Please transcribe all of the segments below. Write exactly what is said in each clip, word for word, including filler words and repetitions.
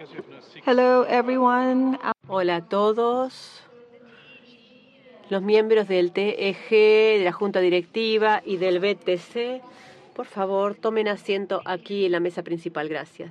Hello, everyone. Hola a todos los miembros del T E G, de la Junta Directiva y del B T C. Por favor, tomen asiento aquí en la mesa principal. Gracias.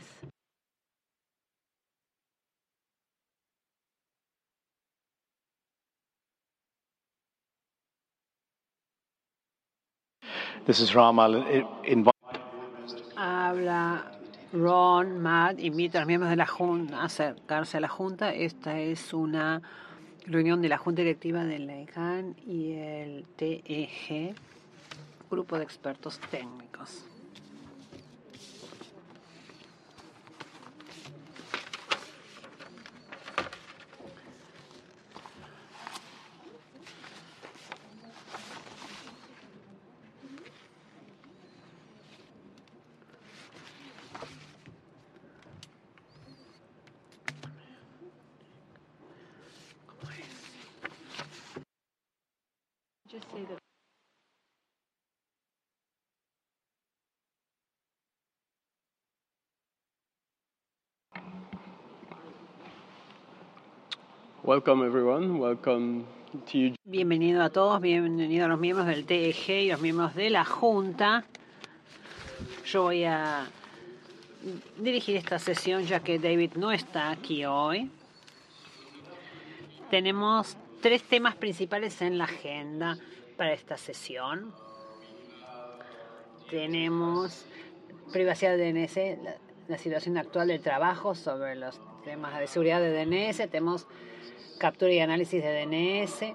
This is Ram. I'll invite. Habla Ron, Matt, invita a los miembros de la Junta a acercarse a la Junta. Esta es una reunión de la Junta Directiva del I C A N y el T E G, grupo de expertos técnicos. Welcome everyone. Welcome to you. Bienvenido a todos, bienvenido a los miembros del T E G y los miembros de la Junta. Yo voy a dirigir esta sesión ya que David no está aquí hoy. Tenemos tres temas principales en la agenda para esta sesión. Tenemos privacidad de D N S, la, la situación actual del trabajo sobre los temas de seguridad de D N S. Tenemos captura y análisis de D N S.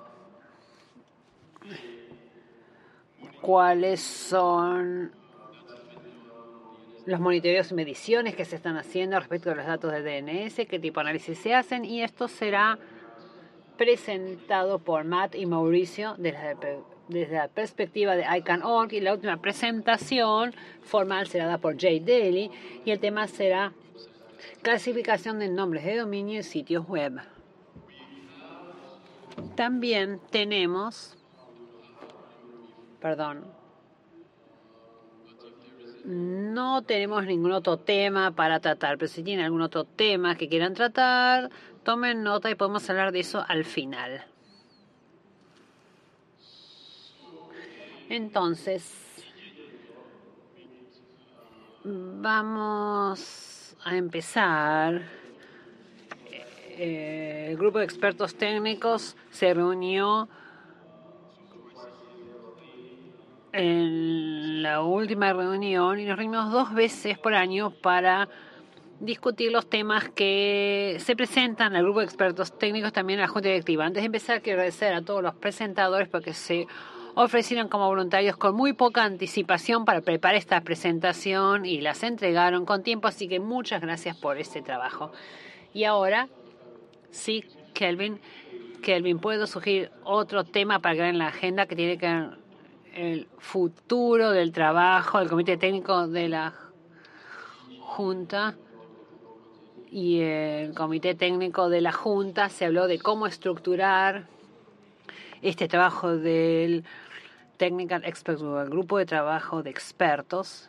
¿Cuáles son los monitoreos y mediciones que se están haciendo respecto a los datos de D N S? ¿Qué tipo de análisis se hacen? Y esto será presentado por Matt y Mauricio desde, desde la perspectiva de I C A N punto org, y la última presentación formal será dada por Jay Daly y el tema será clasificación de nombres de dominio y sitios web. También tenemos, perdón, no tenemos ningún otro tema para tratar, pero si tienen algún otro tema que quieran tratar, tomen nota y podemos hablar de eso al final. Entonces, vamos a empezar. Eh, el grupo de expertos técnicos se reunió en la última reunión y nos reunimos dos veces por año para discutir los temas que se presentan al grupo de expertos técnicos, también a la Junta Directiva. Antes de empezar, quiero agradecer a todos los presentadores porque se ofrecieron como voluntarios con muy poca anticipación para preparar esta presentación y las entregaron con tiempo, así que muchas gracias por este trabajo. Y ahora, sí, Kelvin, Kelvin, ¿puedo sugerir otro tema para que vean en la agenda que tiene que ver el futuro del trabajo del comité técnico de la Junta? Y el comité técnico de la Junta se habló de cómo estructurar este trabajo del Technical Expert Group, el grupo de trabajo de expertos.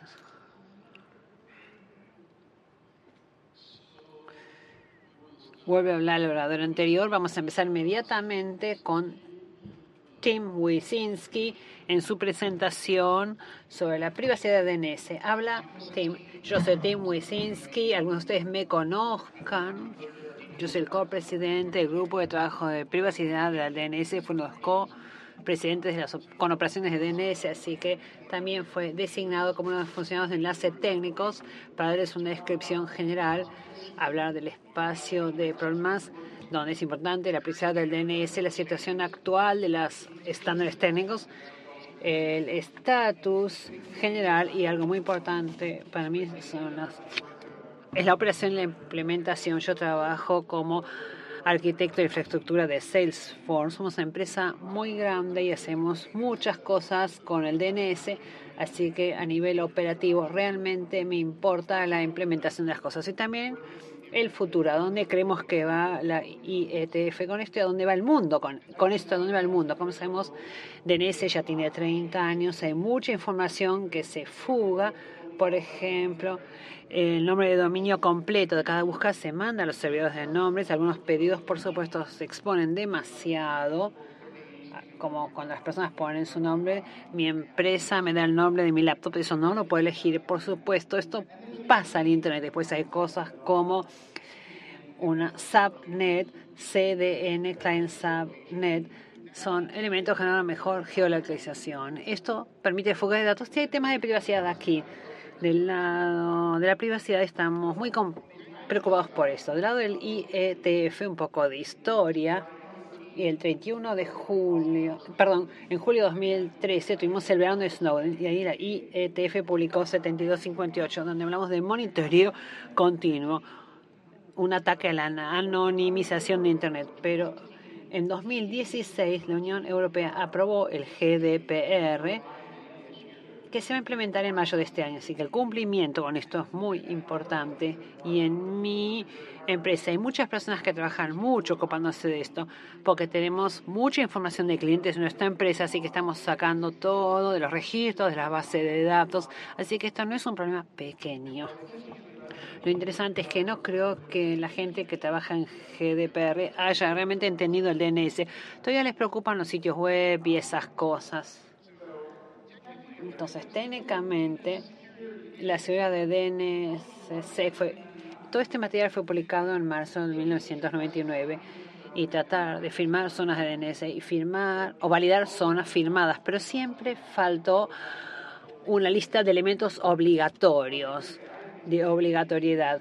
Vuelve a hablar el orador anterior. Vamos a empezar inmediatamente con Tim Wyszynski en su presentación sobre la privacidad de D N S. Habla Tim. Yo soy Tim Wyszynski, algunos de ustedes me conozcan. Yo soy el copresidente del grupo de trabajo de privacidad de la D N S, fue uno de los copresidentes de las con operaciones de D N S, así que también fue designado como uno de los funcionarios de enlace técnicos para darles una descripción general, hablar del espacio de problemas donde es importante la privacidad del D N S, la situación actual de los estándares técnicos, el estatus general y algo muy importante para mí son las, es la operación y la implementación. Yo trabajo como arquitecto de infraestructura de Salesforce. Somos una empresa muy grande y hacemos muchas cosas con el D N S, así que a nivel operativo realmente me importa la implementación de las cosas y también el futuro, a dónde creemos que va la I E T F con esto y a dónde va el mundo, con, con esto a dónde va el mundo. Como sabemos, D N S ya tiene treinta años, hay mucha información que se fuga Por ejemplo, el nombre de dominio completo de cada búsqueda se manda a los servidores de nombres. Algunos pedidos, por supuesto, se exponen demasiado, como cuando las personas ponen su nombre. Mi empresa me da el nombre de mi laptop, eso no lo puedo elegir. Por supuesto, esto pasa en Internet. Después hay cosas como una subnet, C D N, client subnet. Son elementos que generan mejor geolocalización. Esto permite fuga de datos. Y hay temas de privacidad aquí. Del lado de la privacidad estamos muy preocupados por eso. Del lado del I E T F, un poco de historia. Y el treinta y uno de julio, perdón, en julio de dos mil trece tuvimos el verano de Snowden y ahí la I E T F publicó setenta y dos cincuenta y ocho, donde hablamos de monitoreo continuo, un ataque a la anonimización de Internet. Pero en dos mil dieciséis la Unión Europea aprobó el G D P R, que se va a implementar en mayo de este año. Así que el cumplimiento con esto es muy importante. Y en mi empresa hay muchas personas que trabajan mucho ocupándose de esto, porque tenemos mucha información de clientes en nuestra empresa, así que estamos sacando todo de los registros, de las bases de datos. Así que esto no es un problema pequeño. Lo interesante es que no creo que la gente que trabaja en G D P R haya realmente entendido el D N S. Todavía les preocupan los sitios web y esas cosas. Entonces, técnicamente, la seguridad de D N S fue... Todo este material fue publicado en marzo de mil novecientos noventa y nueve y tratar de firmar zonas de D N S y firmar o validar zonas firmadas, pero siempre faltó una lista de elementos obligatorios, de obligatoriedad.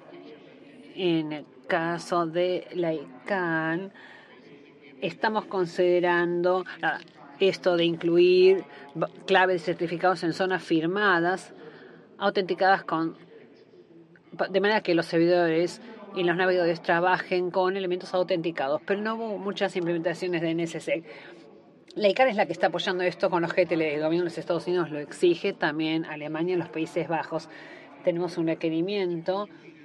En el caso de la I C A N, estamos considerando esto de incluir claves de certificados en zonas firmadas, autenticadas con, de manera que los servidores y los navegadores trabajen con elementos autenticados, pero no hubo muchas implementaciones de N S S E C. La I C A N es la que está apoyando esto con los G T L. El gobierno de los Estados Unidos lo exige, también Alemania y los Países Bajos. Tenemos un requerimiento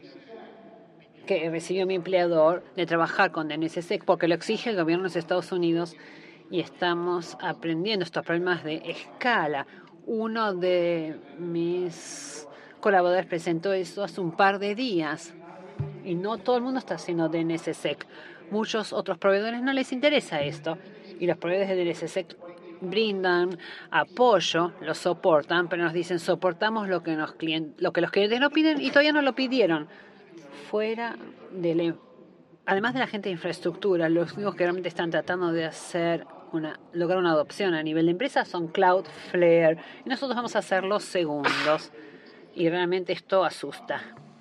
que recibió mi empleador de trabajar con N S S E C porque lo exige el gobierno de los Estados Unidos y estamos aprendiendo estos problemas de escala. Uno de mis colaboradores presentó eso hace un par de días y no todo el mundo está haciendo D N S S E C. Muchos otros proveedores no les interesa esto y los proveedores de D N S S E C brindan apoyo, lo soportan, pero nos dicen soportamos lo que, nos client- lo que los clientes no piden y todavía no lo pidieron. Fuera de la, además de la gente de infraestructura, los únicos que realmente están tratando de hacer una, lograr una adopción a nivel de empresa son Cloudflare y nosotros vamos a ser los segundos y realmente esto asusta.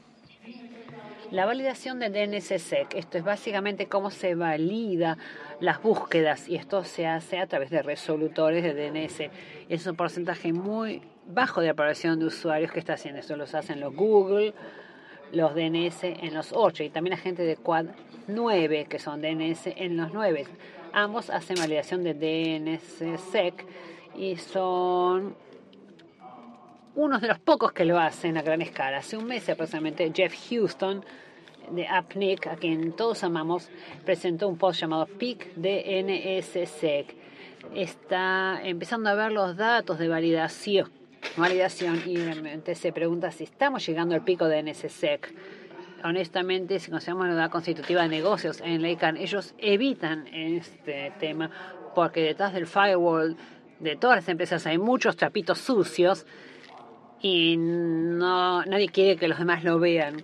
La validación de D N S S E C, esto es básicamente cómo se valida las búsquedas y esto se hace a través de resolutores de D N S. Es un porcentaje muy bajo de aprobación de usuarios que está haciendo esto. Los hacen los Google, los D N S en los ocho y también la gente de Quad nueve, que son D N S en los nueve. Ambos hacen validación de D N S S E C y son unos de los pocos que lo hacen a gran escala. Hace un mes aproximadamente Jeff Houston de AppNic, a quien todos amamos, presentó un post llamado Peak D N S S E C. Está empezando a ver los datos de validación, validación y realmente se pregunta si estamos llegando al pico de D N S S E C. Honestamente, si consideramos la unidad constitutiva de negocios en la I C A N, ellos evitan este tema porque detrás del firewall de todas las empresas hay muchos trapitos sucios y no, nadie quiere que los demás lo vean.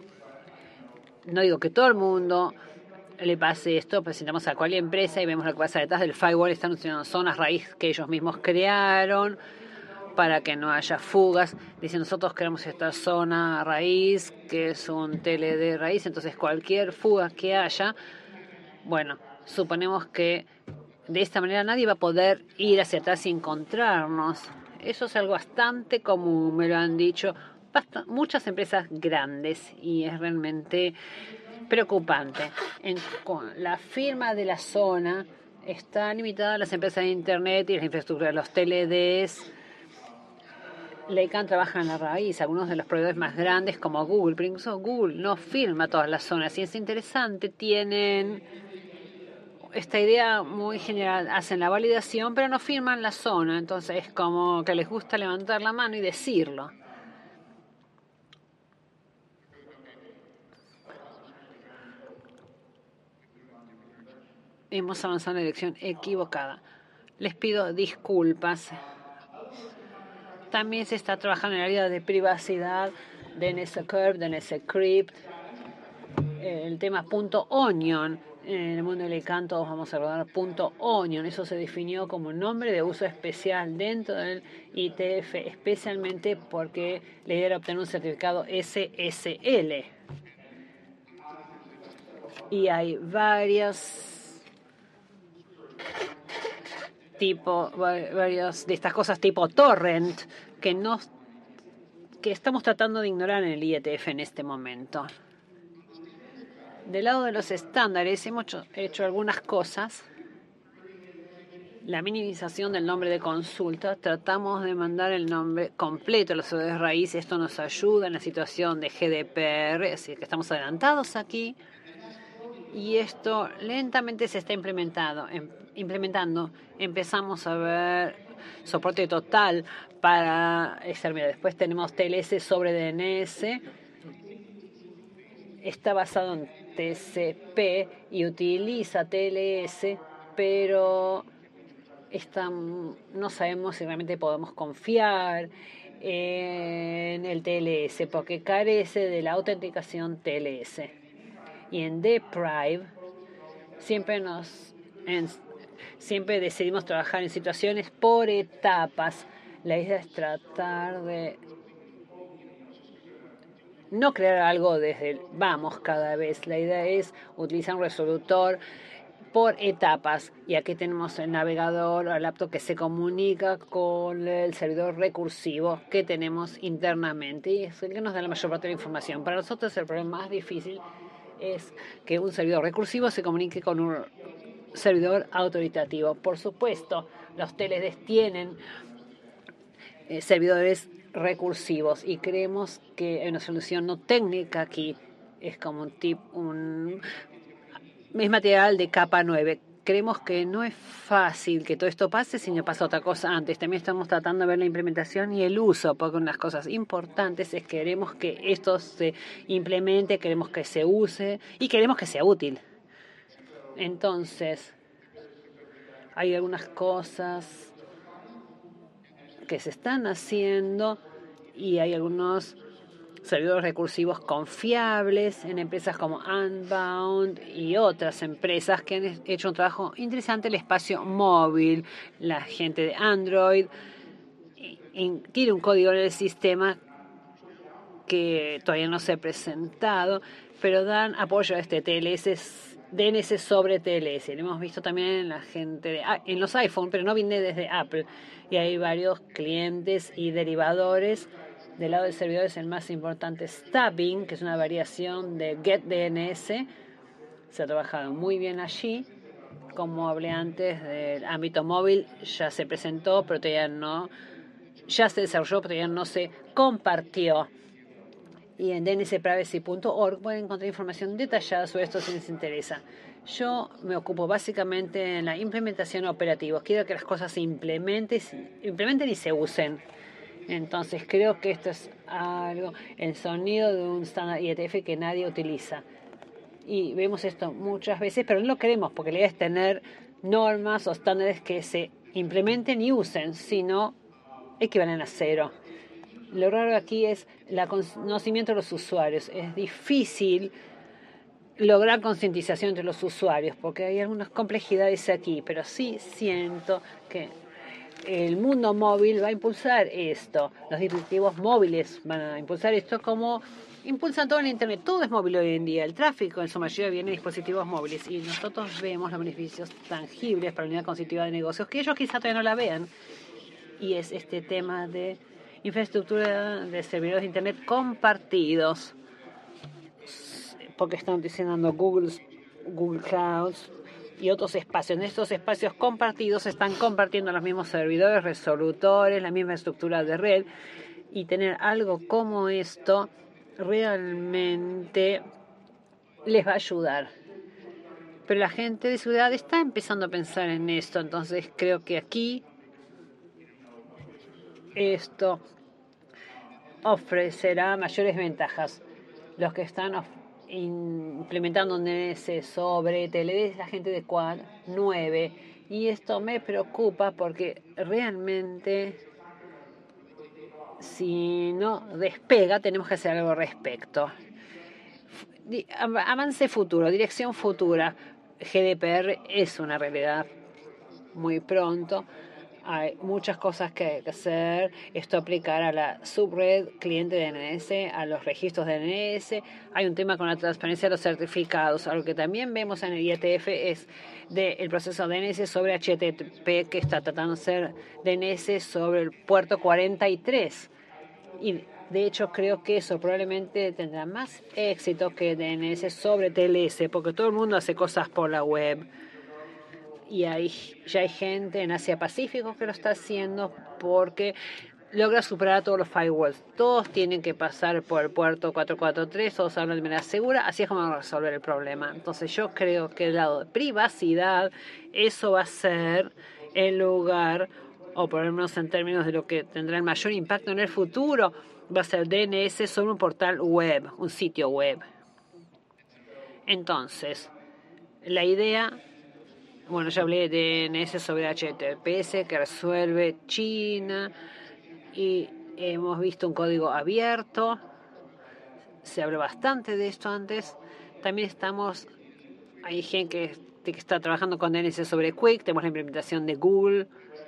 No digo que todo el mundo le pase esto, presentamos a cualquier empresa y vemos lo que pasa detrás del firewall. Están utilizando zonas raíz que ellos mismos crearon para que no haya fugas. Dicen, nosotros queremos esta zona raíz, que es un T L D raíz, entonces cualquier fuga que haya, bueno, suponemos que de esta manera nadie va a poder ir hacia atrás y encontrarnos. Eso es algo bastante común, me lo han dicho bast- muchas empresas grandes y es realmente preocupante. En, con la firma de la zona está limitada a las empresas de Internet y las infraestructuras, los T L Ds. La I C A N trabaja en la raíz, algunos de los proveedores más grandes como Google, pero incluso Google no firma todas las zonas y es interesante, tienen esta idea muy general, hacen la validación pero no firman la zona, entonces es como que les gusta levantar la mano y decirlo. hemos avanzado en la dirección equivocada. Les pido disculpas. También se está trabajando en el área de privacidad de N S Curve, de N S Crypt, el tema punto .onion. En el mundo del ICANN todos vamos a rodar punto .onion. Eso se definió como un nombre de uso especial dentro del I T F, especialmente porque la idea era obtener un certificado S S L. Y hay varias tipo, varias de estas cosas tipo torrent que no que estamos tratando de ignorar en el I E T F en este momento. Del lado de los estándares hemos hecho, hecho algunas cosas. La minimización del nombre de consulta. Tratamos de mandar el nombre completo a los usuarios de raíz. Esto nos ayuda en la situación de G D P R, así que estamos adelantados aquí. Y esto lentamente se está implementado, em, implementando. Empezamos a ver soporte total para exterminar. Después tenemos T L S sobre D N S. Está basado en T C P y utiliza T L S, pero está, no sabemos si realmente podemos confiar en el T L S porque carece de la autenticación T L S. Y en Deprive siempre nos en, siempre decidimos trabajar en situaciones por etapas. La idea es tratar de no crear algo desde el vamos cada vez. La idea es utilizar un resolutor por etapas. Y aquí tenemos el navegador o el laptop que se comunica con el servidor recursivo que tenemos internamente. Y es el que nos da la mayor parte de la información. Para nosotros el problema más difícil es que un servidor recursivo se comunique con un servidor autoritativo. Por supuesto, los T L Ds tienen eh, servidores recursivos y creemos que hay una solución no técnica aquí. Es como un tip, un es material de capa nueve. Creemos que no es fácil que todo esto pase si no pasa otra cosa antes. También estamos tratando de ver la implementación y el uso, porque una de las cosas importantes es que queremos que esto se implemente, queremos que se use y queremos que sea útil. Entonces, hay algunas cosas que se están haciendo y hay algunos servidores recursivos confiables en empresas como Unbound y otras empresas que han hecho un trabajo interesante en el espacio móvil. La gente de Android tiene un código en el sistema que todavía no se ha presentado, pero dan apoyo a este T L S, D N S sobre T L S. Lo hemos visto también en la gente de, en los iPhone, pero no viene desde Apple. Y hay varios clientes y derivadores. Del lado de servidores, el más importante es Stabbing, que es una variación de GetDNS. Se ha trabajado muy bien allí. Como hablé antes del ámbito móvil, ya se presentó, pero todavía no, ya se desarrolló, pero todavía no se compartió. Y en d n s privacy punto org pueden encontrar información detallada sobre esto si les interesa. Yo me ocupo básicamente en la implementación operativa. Quiero que las cosas se implementen, implementen y se usen. Entonces creo que esto es algo, el sonido de un estándar I E T F que nadie utiliza. Y vemos esto muchas veces, pero no lo queremos porque la idea es tener normas o estándares que se implementen y usen, sino equivalen a cero. Lo raro aquí es el conocimiento de los usuarios. Es difícil lograr concientización entre los usuarios porque hay algunas complejidades aquí, pero sí siento que el mundo móvil va a impulsar esto. Los dispositivos móviles van a impulsar esto como impulsan todo en Internet. Todo es móvil hoy en día. El tráfico en su mayoría viene de dispositivos móviles y nosotros vemos los beneficios tangibles para la unidad constitutiva de negocios que ellos quizá todavía no la vean. Y es este tema de infraestructura de servidores de Internet compartidos, porque están utilizando Google, Google Clouds y otros espacios. En estos espacios compartidos se están compartiendo los mismos servidores, resolutores, la misma estructura de red, y tener algo como esto realmente les va a ayudar. Pero la gente de seguridad está empezando a pensar en esto, entonces creo que aquí esto ofrecerá mayores ventajas. Los que están implementando un D N S sobre T L D, la gente de Quad nueve. Y esto me preocupa porque realmente, si no despega, tenemos que hacer algo al respecto. Avance futuro, dirección futura. G D P R es una realidad muy pronto. Hay muchas cosas que hacer. Esto aplicar a la subred cliente de D N S, a los registros de D N S. Hay un tema con la transparencia de los certificados. Algo que también vemos en el I E T F es del proceso de D N S sobre H T T P, que está tratando de hacer D N S sobre el puerto cuarenta y tres. Y de hecho creo que eso probablemente tendrá más éxito que D N S sobre T L S, porque todo el mundo hace cosas por la web. Y hay, ya hay gente en Asia Pacífico que lo está haciendo porque logra superar a todos los firewalls. Todos tienen que pasar por el puerto cuatrocientos cuarenta y tres, todos hablan de manera segura, así es como vamos a resolver el problema. Entonces yo creo que el lado de privacidad, eso va a ser el lugar, o por lo menos en términos de lo que tendrá el mayor impacto en el futuro, va a ser D N S sobre un portal web, un sitio web. Entonces, la idea... Bueno, ya hablé de D N S sobre H T T P S que resuelve China y hemos visto un código abierto. Se habló bastante de esto antes. También estamos, hay gente que, que está trabajando con D N S sobre Quick. Tenemos la implementación de Google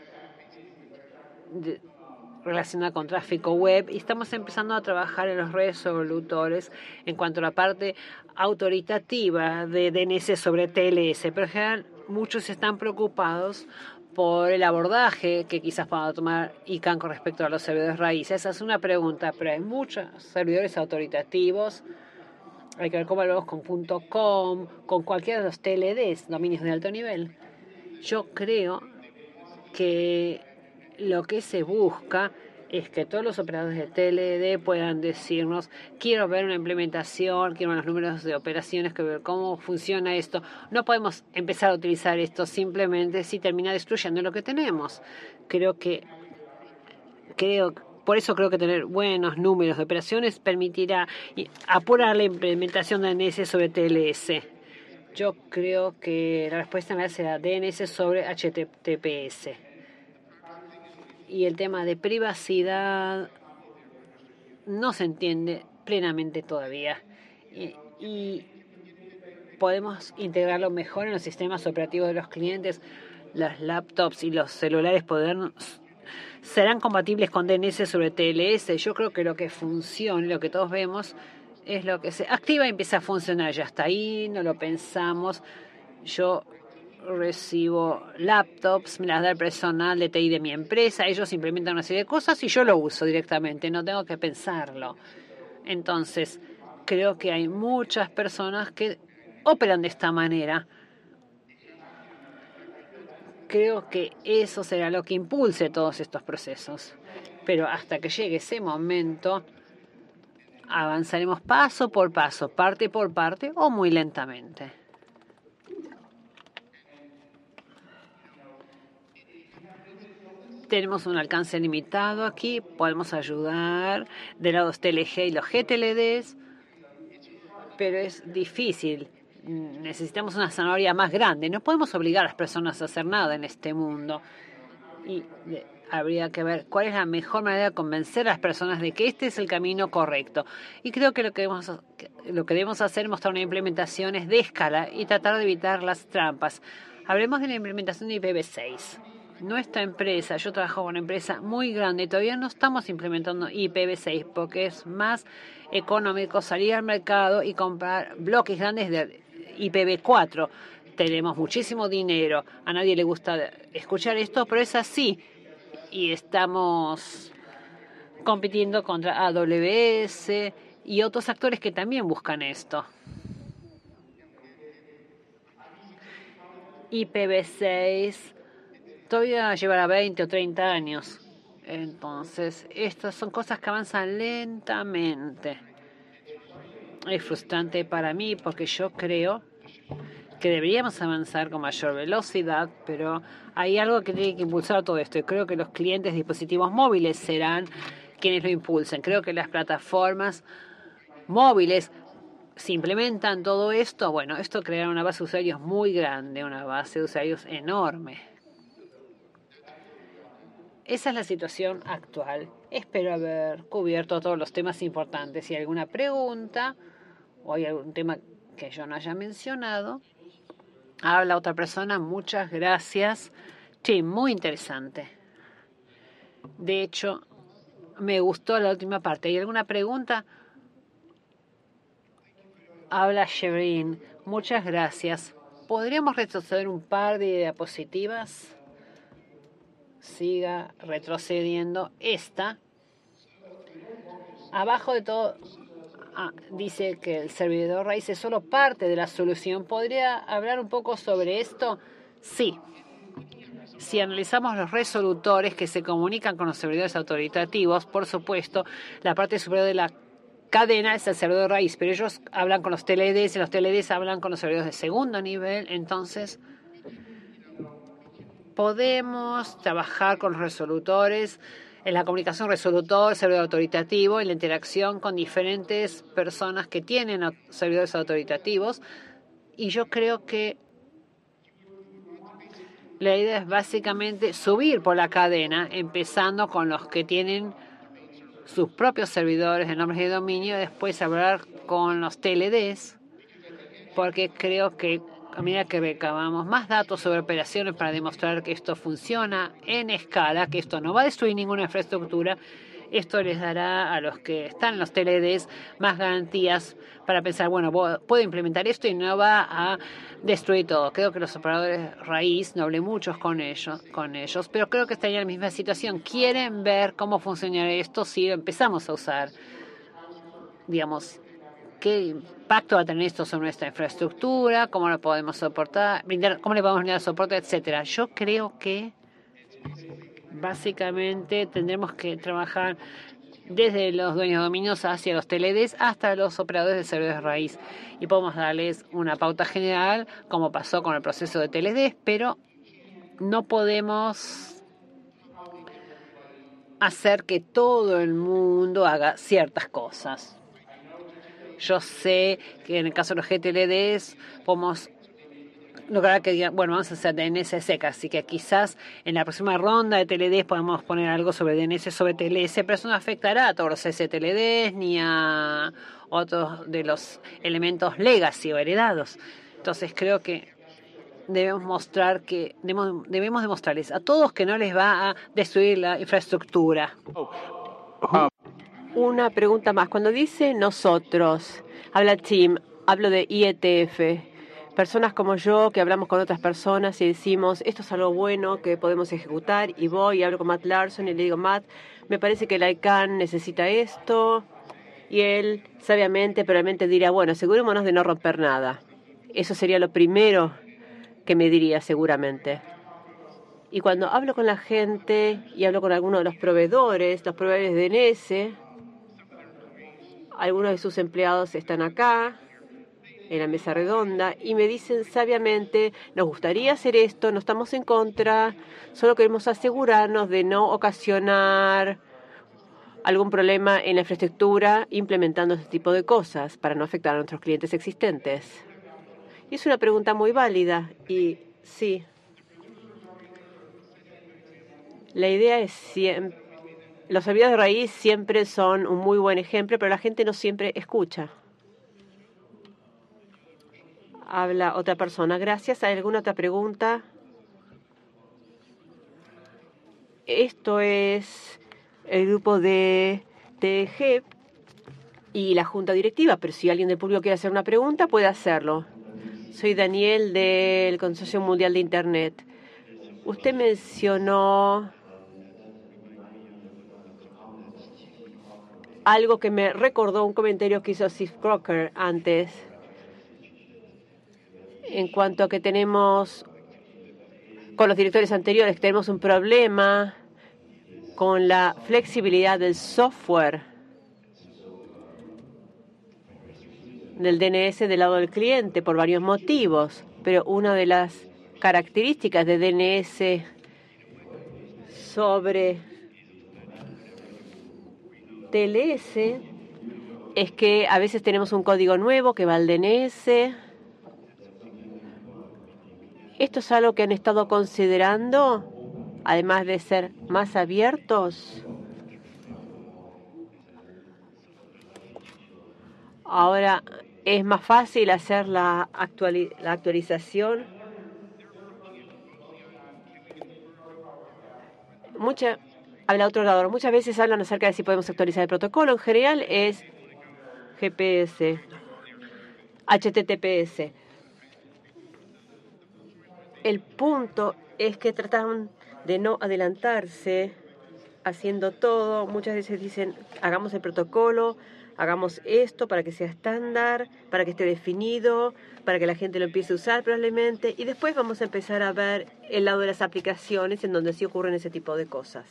de, relacionada con tráfico web y estamos empezando a trabajar en los resolutores en cuanto a la parte autoritativa de D N S sobre T L S, pero en general muchos están preocupados por el abordaje que quizás pueda tomar I C A N con respecto a los servidores raíces. Esa es una pregunta, pero hay muchos servidores autoritativos. Hay que ver cómo lo vemos con .com, con cualquiera de los T L Ds, dominios de alto nivel. Yo creo que lo que se busca es que todos los operadores de T L D puedan decirnos, quiero ver una implementación, quiero ver los números de operaciones, quiero ver cómo funciona esto. No podemos empezar a utilizar esto simplemente si termina destruyendo lo que tenemos. Creo que, creo, por eso creo que tener buenos números de operaciones permitirá apurar la implementación de D N S sobre T L S. Yo creo que la respuesta en realidad será D N S sobre H T T P S. Y el tema de privacidad no se entiende plenamente todavía. Y, y podemos integrarlo mejor en los sistemas operativos de los clientes. Las laptops y los celulares podrán, serán compatibles con D N S sobre T L S. Yo creo que lo que funciona, lo que todos vemos, es lo que se activa y empieza a funcionar. Ya está ahí, no lo pensamos. Yo recibo laptops, me las da el personal de T I de mi empresa, ellos implementan una serie de cosas y yo lo uso directamente, no tengo que pensarlo. Entonces, creo que hay muchas personas que operan de esta manera. Creo que eso será lo que impulse todos estos procesos. Pero hasta que llegue ese momento, avanzaremos paso por paso, parte por parte o muy lentamente. Tenemos un alcance limitado aquí, podemos ayudar de lados T L G y los G T L Ds, pero es difícil. Necesitamos una zanahoria más grande. No podemos obligar a las personas a hacer nada en este mundo. Y habría que ver cuál es la mejor manera de convencer a las personas de que este es el camino correcto. Y creo que lo que debemos, lo que debemos hacer es mostrar una implementación de escala y tratar de evitar las trampas. Hablemos de la implementación de I P v seis. Nuestra empresa, yo trabajo con una empresa muy grande y todavía no estamos implementando I P v seis porque es más económico salir al mercado y comprar bloques grandes de I P v cuatro. Tenemos muchísimo dinero, a nadie le gusta escuchar esto, pero es así. Y estamos compitiendo contra A W S y otros actores que también buscan esto. I P v seis todavía llevará veinte o treinta años. Entonces, estas son cosas que avanzan lentamente. Es frustrante para mí porque yo creo que deberíamos avanzar con mayor velocidad, pero hay algo que tiene que impulsar todo esto. Y creo que los clientes de dispositivos móviles serán quienes lo impulsen. Creo que las plataformas móviles si implementan todo esto, bueno, esto creará una base de usuarios muy grande, una base de usuarios enorme. Esa es la situación actual. Espero haber cubierto todos los temas importantes. Si hay alguna pregunta o hay algún tema que yo no haya mencionado, habla otra persona. Muchas gracias. Sí, muy interesante. De hecho, me gustó la última parte. ¿Hay alguna pregunta? Habla Sherin. Muchas gracias. ¿Podríamos retroceder un par de diapositivas? Siga retrocediendo. Esta. Abajo de todo, ah, dice que el servidor raíz es solo parte de la solución. ¿Podría hablar un poco sobre esto? Sí. Si analizamos los resolutores que se comunican con los servidores autoritativos, por supuesto, la parte superior de la cadena es el servidor raíz, pero ellos hablan con los T L Ds y los T L Ds hablan con los servidores de segundo nivel. Entonces, podemos trabajar con los resolutores en la comunicación resolutor, servidor autoritativo, en la interacción con diferentes personas que tienen servidores autoritativos. Y yo creo que la idea es básicamente subir por la cadena, empezando con los que tienen sus propios servidores de nombres de dominio, y después hablar con los T L Ds, porque creo que a medida que recabamos más datos sobre operaciones para demostrar que esto funciona en escala, que esto no va a destruir ninguna infraestructura, esto les dará a los que están en los T L Ds más garantías para pensar, bueno, puedo implementar esto y no va a destruir todo. Creo que los operadores raíz, no hablé muchos con ellos, con ellos, pero creo que están en la misma situación. Quieren ver cómo funciona esto si lo empezamos a usar. Digamos, qué impacto va a tener esto sobre nuestra infraestructura, cómo lo podemos soportar, brindar, cómo le podemos brindar soporte, etcétera. Yo creo que básicamente tendremos que trabajar desde los dueños de dominios hacia los T L Ds hasta los operadores de servidores raíz. Y podemos darles una pauta general, como pasó con el proceso de T L Ds, pero no podemos hacer que todo el mundo haga ciertas cosas. Yo sé que en el caso de los G T L Ds podemos lograr que digan, bueno, vamos a hacer D N S seca, así que quizás en la próxima ronda de T L Ds podemos poner algo sobre D N S sobre T L S, pero eso no afectará a todos los S T L Ds ni a otros de los elementos legacy o heredados. Entonces creo que debemos mostrar que debemos, debemos demostrarles a todos que no les va a destruir la infraestructura. Una pregunta más. Cuando dice nosotros, habla Tim, hablo de I E T F. Personas como yo que hablamos con otras personas y decimos, esto es algo bueno que podemos ejecutar, y voy y hablo con Matt Larson y le digo, Matt, me parece que el I C A N necesita esto, y él sabiamente probablemente diría, bueno, asegurémonos de no romper nada. Eso sería lo primero que me diría seguramente. Y cuando hablo con la gente y hablo con algunos de los proveedores, los proveedores de D N S, algunos de sus empleados están acá, en la mesa redonda, y me dicen sabiamente, nos gustaría hacer esto, no estamos en contra, solo queremos asegurarnos de no ocasionar algún problema en la infraestructura implementando este tipo de cosas para no afectar a nuestros clientes existentes. Y es una pregunta muy válida, y sí, la idea es siempre, los servidores de raíz siempre son un muy buen ejemplo, pero la gente no siempre escucha. Habla otra persona. Gracias. ¿Hay alguna otra pregunta? Esto es el grupo de T G y la junta directiva, pero si alguien del público quiere hacer una pregunta, puede hacerlo. Soy Daniel del Consorcio Mundial de Internet. Usted mencionó algo que me recordó un comentario que hizo Steve Crocker antes, en cuanto a que tenemos, con los directores anteriores, que tenemos un problema con la flexibilidad del software del D N S del lado del cliente por varios motivos, pero una de las características de D N S sobre T L S es que a veces tenemos un código nuevo que va al D N S. Esto es algo que han estado considerando, además de ser más abiertos. Ahora es más fácil hacer la, actuali- la actualización. Mucha, habla otro orador. Muchas veces hablan acerca de si podemos actualizar el protocolo. En general es G P S, H T T P S. El punto es que tratan de no adelantarse haciendo todo. Muchas veces dicen, hagamos el protocolo, hagamos esto para que sea estándar, para que esté definido, para que la gente lo empiece a usar probablemente, y después vamos a empezar a ver el lado de las aplicaciones en donde sí ocurren ese tipo de cosas.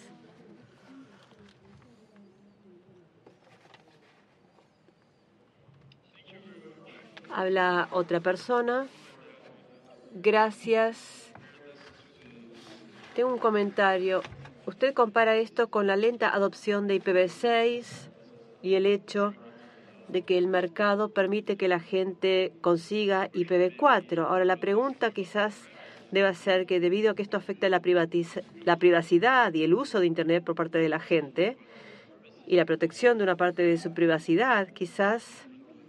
Habla otra persona. Gracias. Tengo un comentario. Usted compara esto con la lenta adopción de I P v seis y el hecho de que el mercado permite que la gente consiga I P v cuatro. Ahora, la pregunta quizás deba ser que debido a que esto afecta la, privatiz- la privacidad y el uso de Internet por parte de la gente y la protección de una parte de su privacidad, quizás,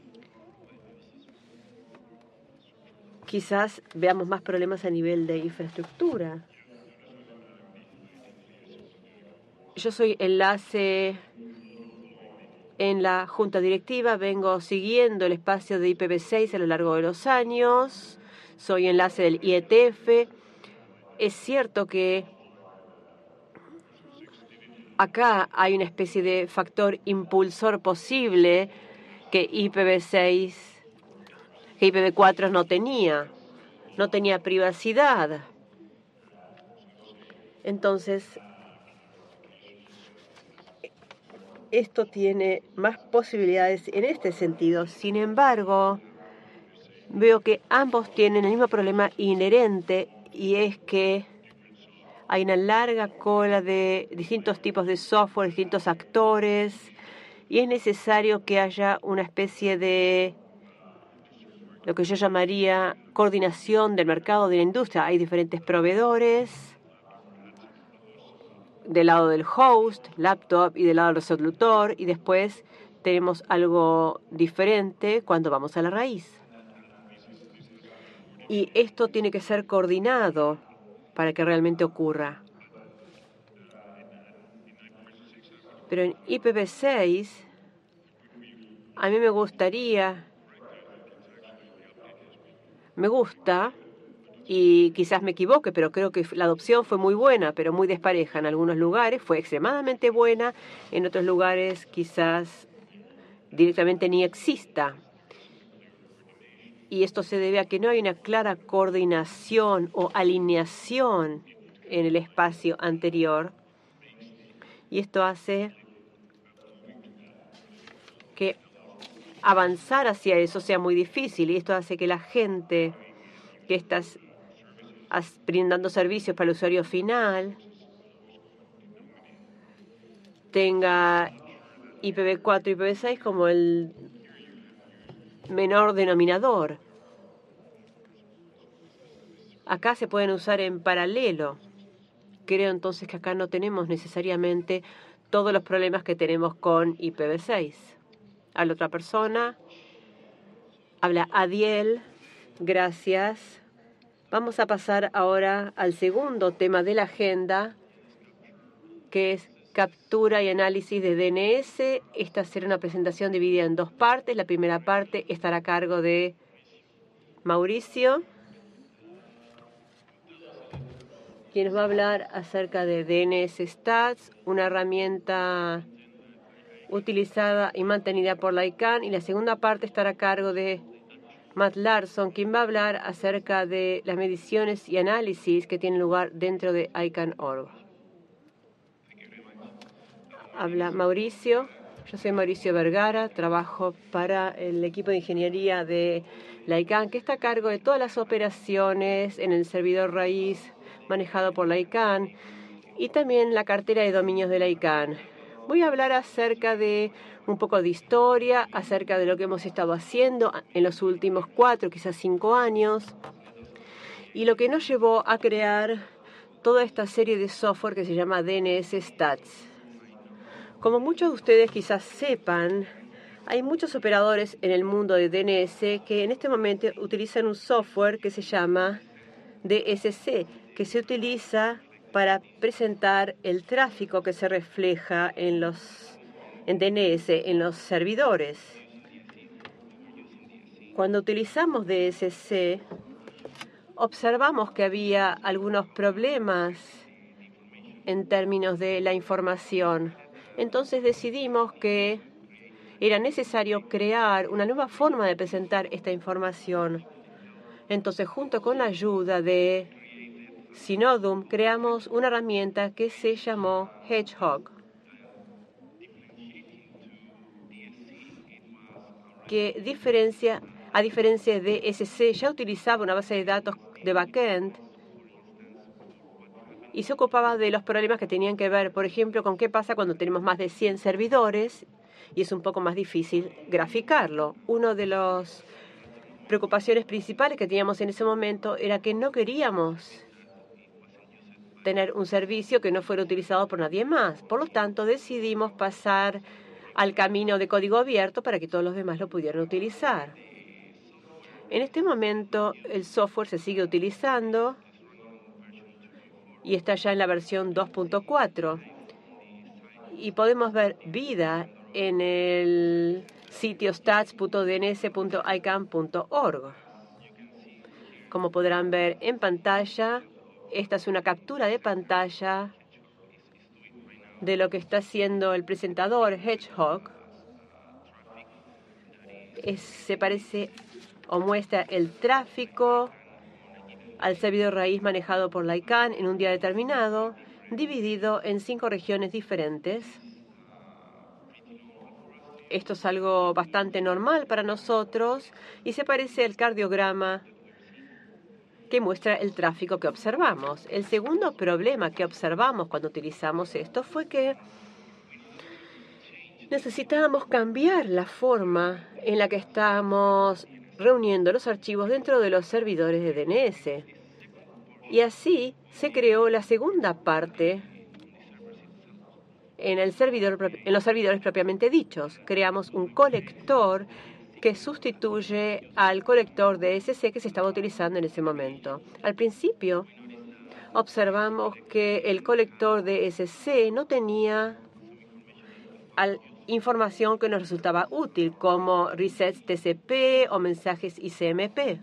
quizás veamos más problemas a nivel de infraestructura. Yo soy enlace en la junta directiva, vengo siguiendo el espacio de I P v seis a lo largo de los años, soy enlace del I E T F. Es cierto que acá hay una especie de factor impulsor posible que I P v seis, que I P v cuatro no tenía, no tenía privacidad. Entonces, esto tiene más posibilidades en este sentido. Sin embargo, veo que ambos tienen el mismo problema inherente, y es que hay una larga cola de distintos tipos de software, distintos actores, y es necesario que haya una especie de lo que yo llamaría coordinación del mercado de la industria. Hay diferentes proveedores del lado del host, laptop, y del lado del resolutor, y después tenemos algo diferente cuando vamos a la raíz. Y esto tiene que ser coordinado para que realmente ocurra. Pero en I P v seis, a mí me gustaría, me gusta, y quizás me equivoque, pero creo que la adopción fue muy buena, pero muy despareja. En algunos lugares fue extremadamente buena, en otros lugares quizás directamente ni exista. Y esto se debe a que no hay una clara coordinación o alineación en el espacio anterior. Y esto hace que avanzar hacia eso sea muy difícil. Y esto hace que la gente que está brindando servicios para el usuario final tenga I P v cuatro y I P v seis como el menor denominador. Acá se pueden usar en paralelo. Creo entonces que acá no tenemos necesariamente todos los problemas que tenemos con I P v seis. Habla otra persona. Habla Adiel. Gracias. Vamos a pasar ahora al segundo tema de la agenda, que es captura y análisis de D N S. Esta será una presentación dividida en dos partes. La primera parte estará a cargo de Mauricio, quien nos va a hablar acerca de D N S Stats, una herramienta utilizada y mantenida por la I C A N. Y la segunda parte estará a cargo de Matt Larson, quien va a hablar acerca de las mediciones y análisis que tienen lugar dentro de I C A N punto org. Habla Mauricio. Yo soy Mauricio Vergara, trabajo para el equipo de ingeniería de la I C A N, que está a cargo de todas las operaciones en el servidor raíz manejado por la I C A N y también la cartera de dominios de la I C A N. Voy a hablar acerca de un poco de historia, acerca de lo que hemos estado haciendo en los últimos cuatro, quizás cinco años, y lo que nos llevó a crear toda esta serie de software que se llama D N S Stats. Como muchos de ustedes quizás sepan, hay muchos operadores en el mundo de D N S que en este momento utilizan un software que se llama D S C, que se utiliza para presentar el tráfico que se refleja en los en D N S, en los servidores. Cuando utilizamos D S C, observamos que había algunos problemas en términos de la información. Entonces decidimos que era necesario crear una nueva forma de presentar esta información. Entonces, junto con la ayuda de Synodum, creamos una herramienta que se llamó Hedgehog, que diferencia, a diferencia de D S C, ya utilizaba una base de datos de backend y se ocupaba de los problemas que tenían que ver, por ejemplo, con qué pasa cuando tenemos más de cien servidores y es un poco más difícil graficarlo. Una de las preocupaciones principales que teníamos en ese momento era que no queríamos tener un servicio que no fuera utilizado por nadie más. Por lo tanto, decidimos pasar al camino de código abierto para que todos los demás lo pudieran utilizar. En este momento, el software se sigue utilizando y está ya en la versión dos punto cuatro. Y podemos ver vida en el sitio stats punto d n s punto i cann punto org. Como podrán ver en pantalla, esta es una captura de pantalla de lo que está haciendo el presentador Hedgehog. Es, se parece o muestra el tráfico al servidor raíz manejado por la I C A N en un día determinado, dividido en cinco regiones diferentes. Esto es algo bastante normal para nosotros y se parece al cardiograma que muestra el tráfico que observamos. El segundo problema que observamos cuando utilizamos esto fue que necesitábamos cambiar la forma en la que estábamos reuniendo los archivos dentro de los servidores de D N S. Y así se creó la segunda parte en, el servidor, en los servidores propiamente dichos. Creamos un colector que sustituye al colector D S C que se estaba utilizando en ese momento. Al principio, observamos que el colector D S C no tenía al, información que nos resultaba útil, como resets T C P o mensajes I C M P.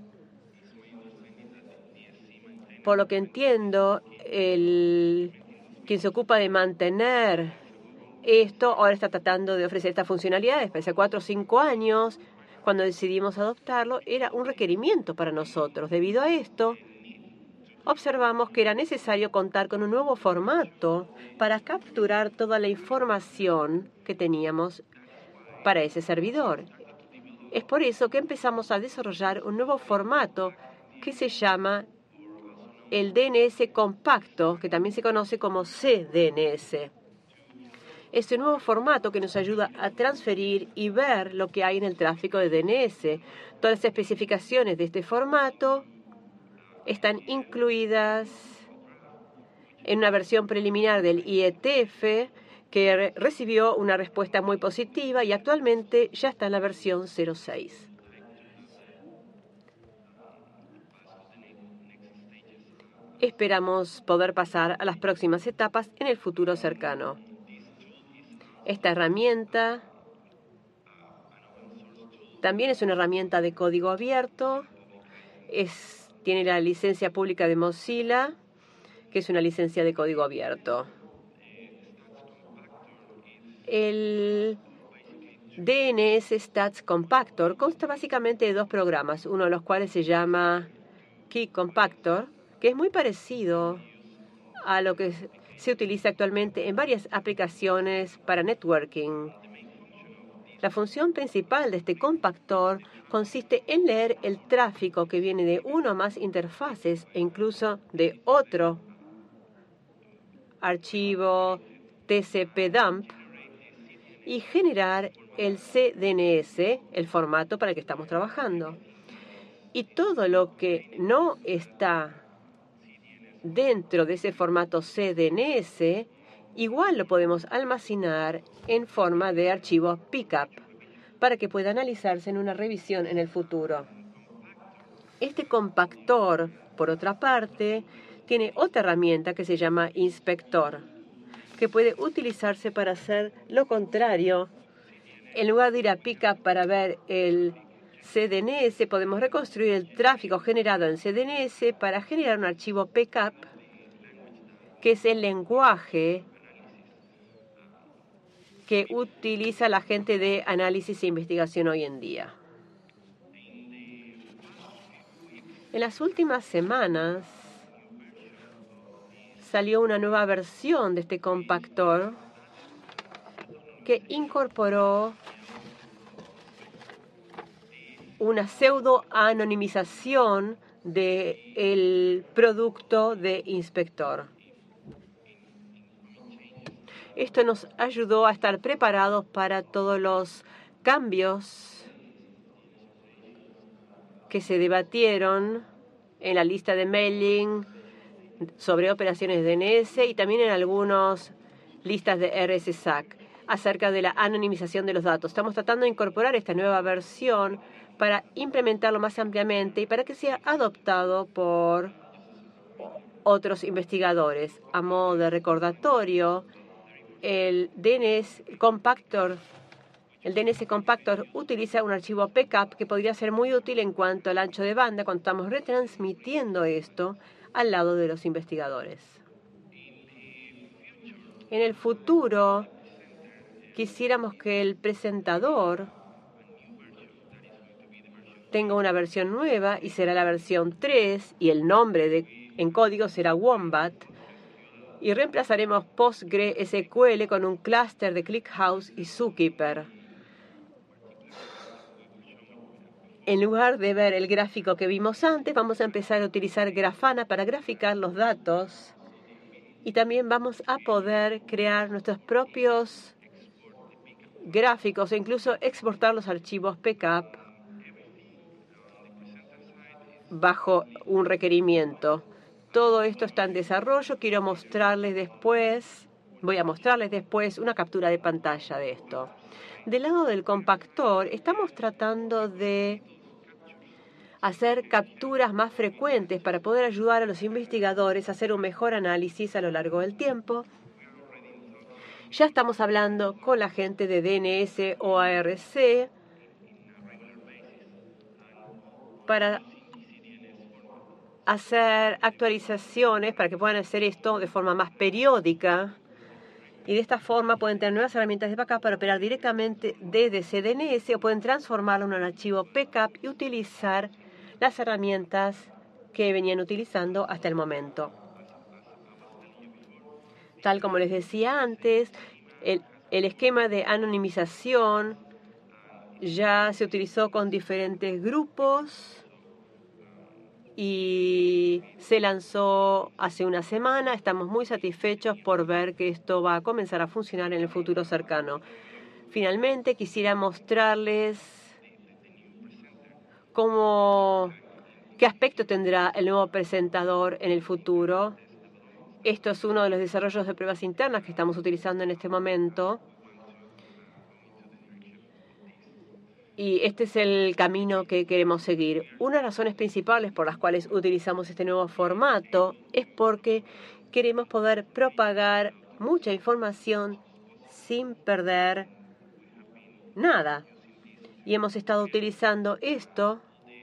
Por lo que entiendo, el, quien se ocupa de mantener esto ahora está tratando de ofrecer estas funcionalidades. Hace cuatro o cinco años, cuando decidimos adoptarlo, era un requerimiento para nosotros. Debido a esto, observamos que era necesario contar con un nuevo formato para capturar toda la información que teníamos para ese servidor. Es por eso que empezamos a desarrollar un nuevo formato que se llama el D N S compacto, que también se conoce como C D N S. Este nuevo formato que nos ayuda a transferir y ver lo que hay en el tráfico de D N S. Todas las especificaciones de este formato están incluidas en una versión preliminar del I E T F que re- recibió una respuesta muy positiva y actualmente ya está en la versión cero seis. Esperamos poder pasar a las próximas etapas en el futuro cercano. Esta herramienta también es una herramienta de código abierto. Es, tiene la licencia pública de Mozilla, que es una licencia de código abierto. El D N S Stats Compactor consta básicamente de dos programas, uno de los cuales se llama Key Compactor, que es muy parecido a lo que se utiliza actualmente en varias aplicaciones para networking. La función principal de este compactor consiste en leer el tráfico que viene de uno o más interfaces e incluso de otro archivo T C P dump y generar el C D N S, el formato para el que estamos trabajando. Y todo lo que no está dentro de ese formato C D N S, igual lo podemos almacenar en forma de archivo pickup para que pueda analizarse en una revisión en el futuro. Este compactor, por otra parte, tiene otra herramienta que se llama inspector, que puede utilizarse para hacer lo contrario. En lugar de ir a pickup para ver el C D N S, podemos reconstruir el tráfico generado en C D N S para generar un archivo pickup, que es el lenguaje que utiliza la gente de análisis e investigación hoy en día. En las últimas semanas salió una nueva versión de este compactor que incorporó una pseudo-anonimización del producto de inspector. Esto nos ayudó a estar preparados para todos los cambios que se debatieron en la lista de mailing sobre operaciones de D N S y también en algunas listas de R S S A C acerca de la anonimización de los datos. Estamos tratando de incorporar esta nueva versión para implementarlo más ampliamente y para que sea adoptado por otros investigadores. A modo de recordatorio, el D N S Compactor El D N S Compactor utiliza un archivo pickup que podría ser muy útil en cuanto al ancho de banda cuando estamos retransmitiendo esto al lado de los investigadores. En el futuro, quisiéramos que el presentador tenga una versión nueva y será la versión tres y el nombre de, en código será Wombat. Y reemplazaremos PostgreSQL con un clúster de ClickHouse y Zookeeper. En lugar de ver el gráfico que vimos antes, vamos a empezar a utilizar Grafana para graficar los datos y también vamos a poder crear nuestros propios gráficos e incluso exportar los archivos pickup bajo un requerimiento. Todo esto está en desarrollo. Quiero mostrarles después, voy a mostrarles después una captura de pantalla de esto. Del lado del compactor, estamos tratando de hacer capturas más frecuentes para poder ayudar a los investigadores a hacer un mejor análisis a lo largo del tiempo. Ya estamos hablando con la gente de D N S o A R C para hacer actualizaciones para que puedan hacer esto de forma más periódica y de esta forma pueden tener nuevas herramientas de backup para operar directamente desde C D N S o pueden transformarlo en un archivo pickup y utilizar las herramientas que venían utilizando hasta el momento. Tal como les decía antes, el, el esquema de anonimización ya se utilizó con diferentes grupos y se lanzó hace una semana. Estamos muy satisfechos por ver que esto va a comenzar a funcionar en el futuro cercano. Finalmente, quisiera mostrarles cómo, qué aspecto tendrá el nuevo presentador en el futuro. Esto es uno de los desarrollos de pruebas internas que estamos utilizando en este momento. Y este es el camino que queremos seguir. Una de las razones principales por las cuales utilizamos este nuevo formato es porque queremos poder propagar mucha información sin perder nada. Y hemos estado utilizando esto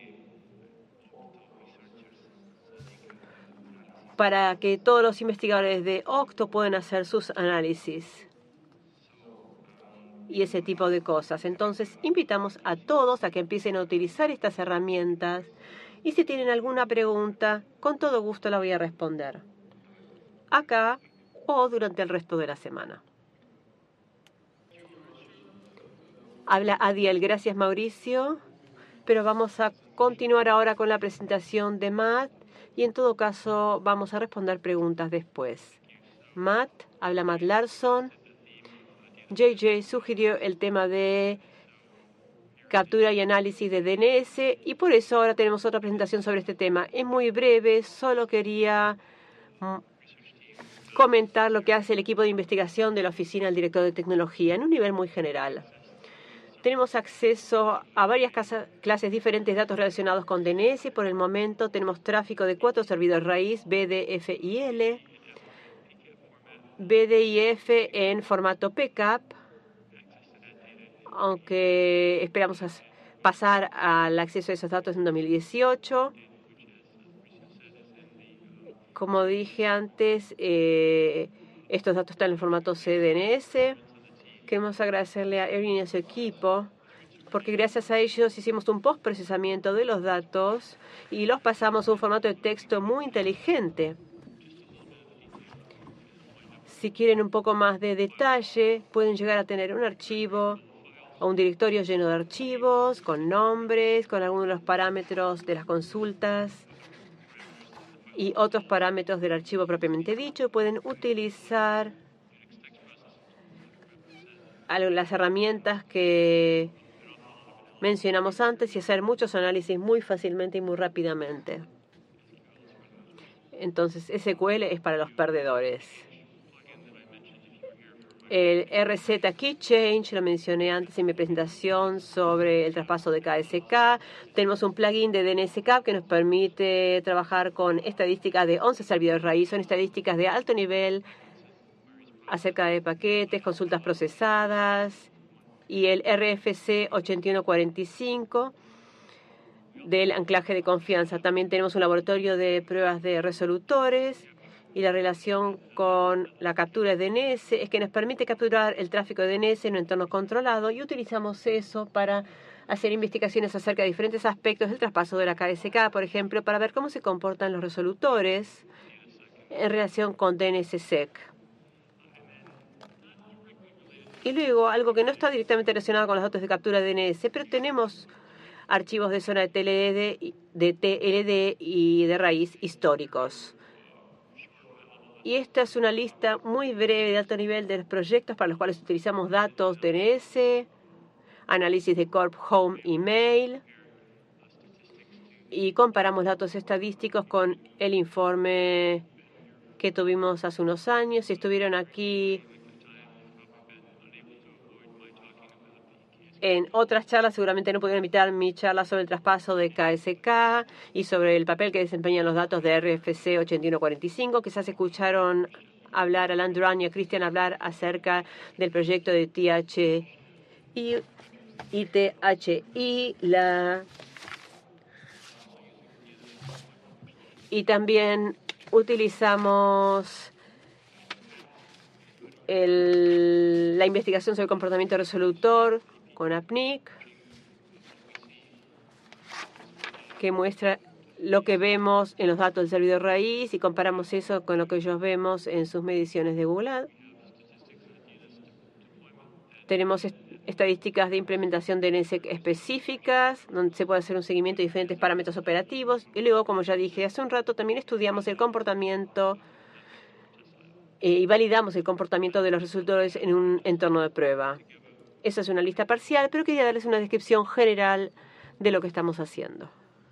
para que todos los investigadores de Octo puedan hacer sus análisis y ese tipo de cosas. Entonces, invitamos a todos a que empiecen a utilizar estas herramientas y si tienen alguna pregunta, con todo gusto la voy a responder acá o durante el resto de la semana. Habla Adiel. Gracias, Mauricio. Pero vamos a continuar ahora con la presentación de Matt y en todo caso vamos a responder preguntas después. Matt, habla Matt Larson. J J sugirió el tema de captura y análisis de D N S y por eso ahora tenemos otra presentación sobre este tema. Es muy breve, solo quería comentar lo que hace el equipo de investigación de la Oficina del Director de Tecnología en un nivel muy general. Tenemos acceso a varias casa, clases diferentes de datos relacionados con D N S. Por el momento tenemos tráfico de cuatro servidores raíz, B D F y L, B D I F en formato P C A P, aunque esperamos pasar al acceso a esos datos en dos mil dieciocho. Como dije antes, eh, estos datos están en formato C D N S. Queremos agradecerle a Erin y a su equipo, porque gracias a ellos hicimos un postprocesamiento de los datos y los pasamos a un formato de texto muy inteligente. Si quieren un poco más de detalle, pueden llegar a tener un archivo o un directorio lleno de archivos, con nombres, con algunos de los parámetros de las consultas y otros parámetros del archivo propiamente dicho. Pueden utilizar las herramientas que mencionamos antes y hacer muchos análisis muy fácilmente y muy rápidamente. Entonces, S Q L es para los perdedores. El R Z Key Change lo mencioné antes en mi presentación sobre el traspaso de K S K. Tenemos un plugin de D N S C A P que nos permite trabajar con estadísticas de once servidores raíz. Son estadísticas de alto nivel acerca de paquetes, consultas procesadas y el R F C ochenta y uno cuarenta y cinco del anclaje de confianza. También tenemos un laboratorio de pruebas de resolutores y la relación con la captura de D N S es que nos permite capturar el tráfico de D N S en un entorno controlado y utilizamos eso para hacer investigaciones acerca de diferentes aspectos del traspaso de la K S K, por ejemplo, para ver cómo se comportan los resolutores en relación con D N S S E C. Y luego, algo que no está directamente relacionado con los datos de captura de D N S, pero tenemos archivos de zona de T L D, de T L D y de raíz históricos. Y esta es una lista muy breve de alto nivel de los proyectos para los cuales utilizamos datos D N S, análisis de Corp Home Email, y comparamos datos estadísticos con el informe que tuvimos hace unos años. Si estuvieron aquí en otras charlas, seguramente no pudieron evitar mi charla sobre el traspaso de K S K y sobre el papel que desempeñan los datos de R F C ochenta y uno cuarenta y cinco. Quizás escucharon hablar a Alan Duran y a Christian hablar acerca del proyecto de T H I y T H I, la... y también utilizamos el, la investigación sobre el comportamiento resolutor con A P N I C, que muestra lo que vemos en los datos del servidor raíz y comparamos eso con lo que ellos vemos en sus mediciones de Google Ads. Tenemos est estadísticas de implementación de D N S específicas, donde se puede hacer un seguimiento de diferentes parámetros operativos. Y luego, como ya dije hace un rato, también estudiamos el comportamiento eh, y validamos el comportamiento de los resultados en un entorno de prueba. Esa es una lista parcial, pero quería darles una descripción general de lo que estamos haciendo.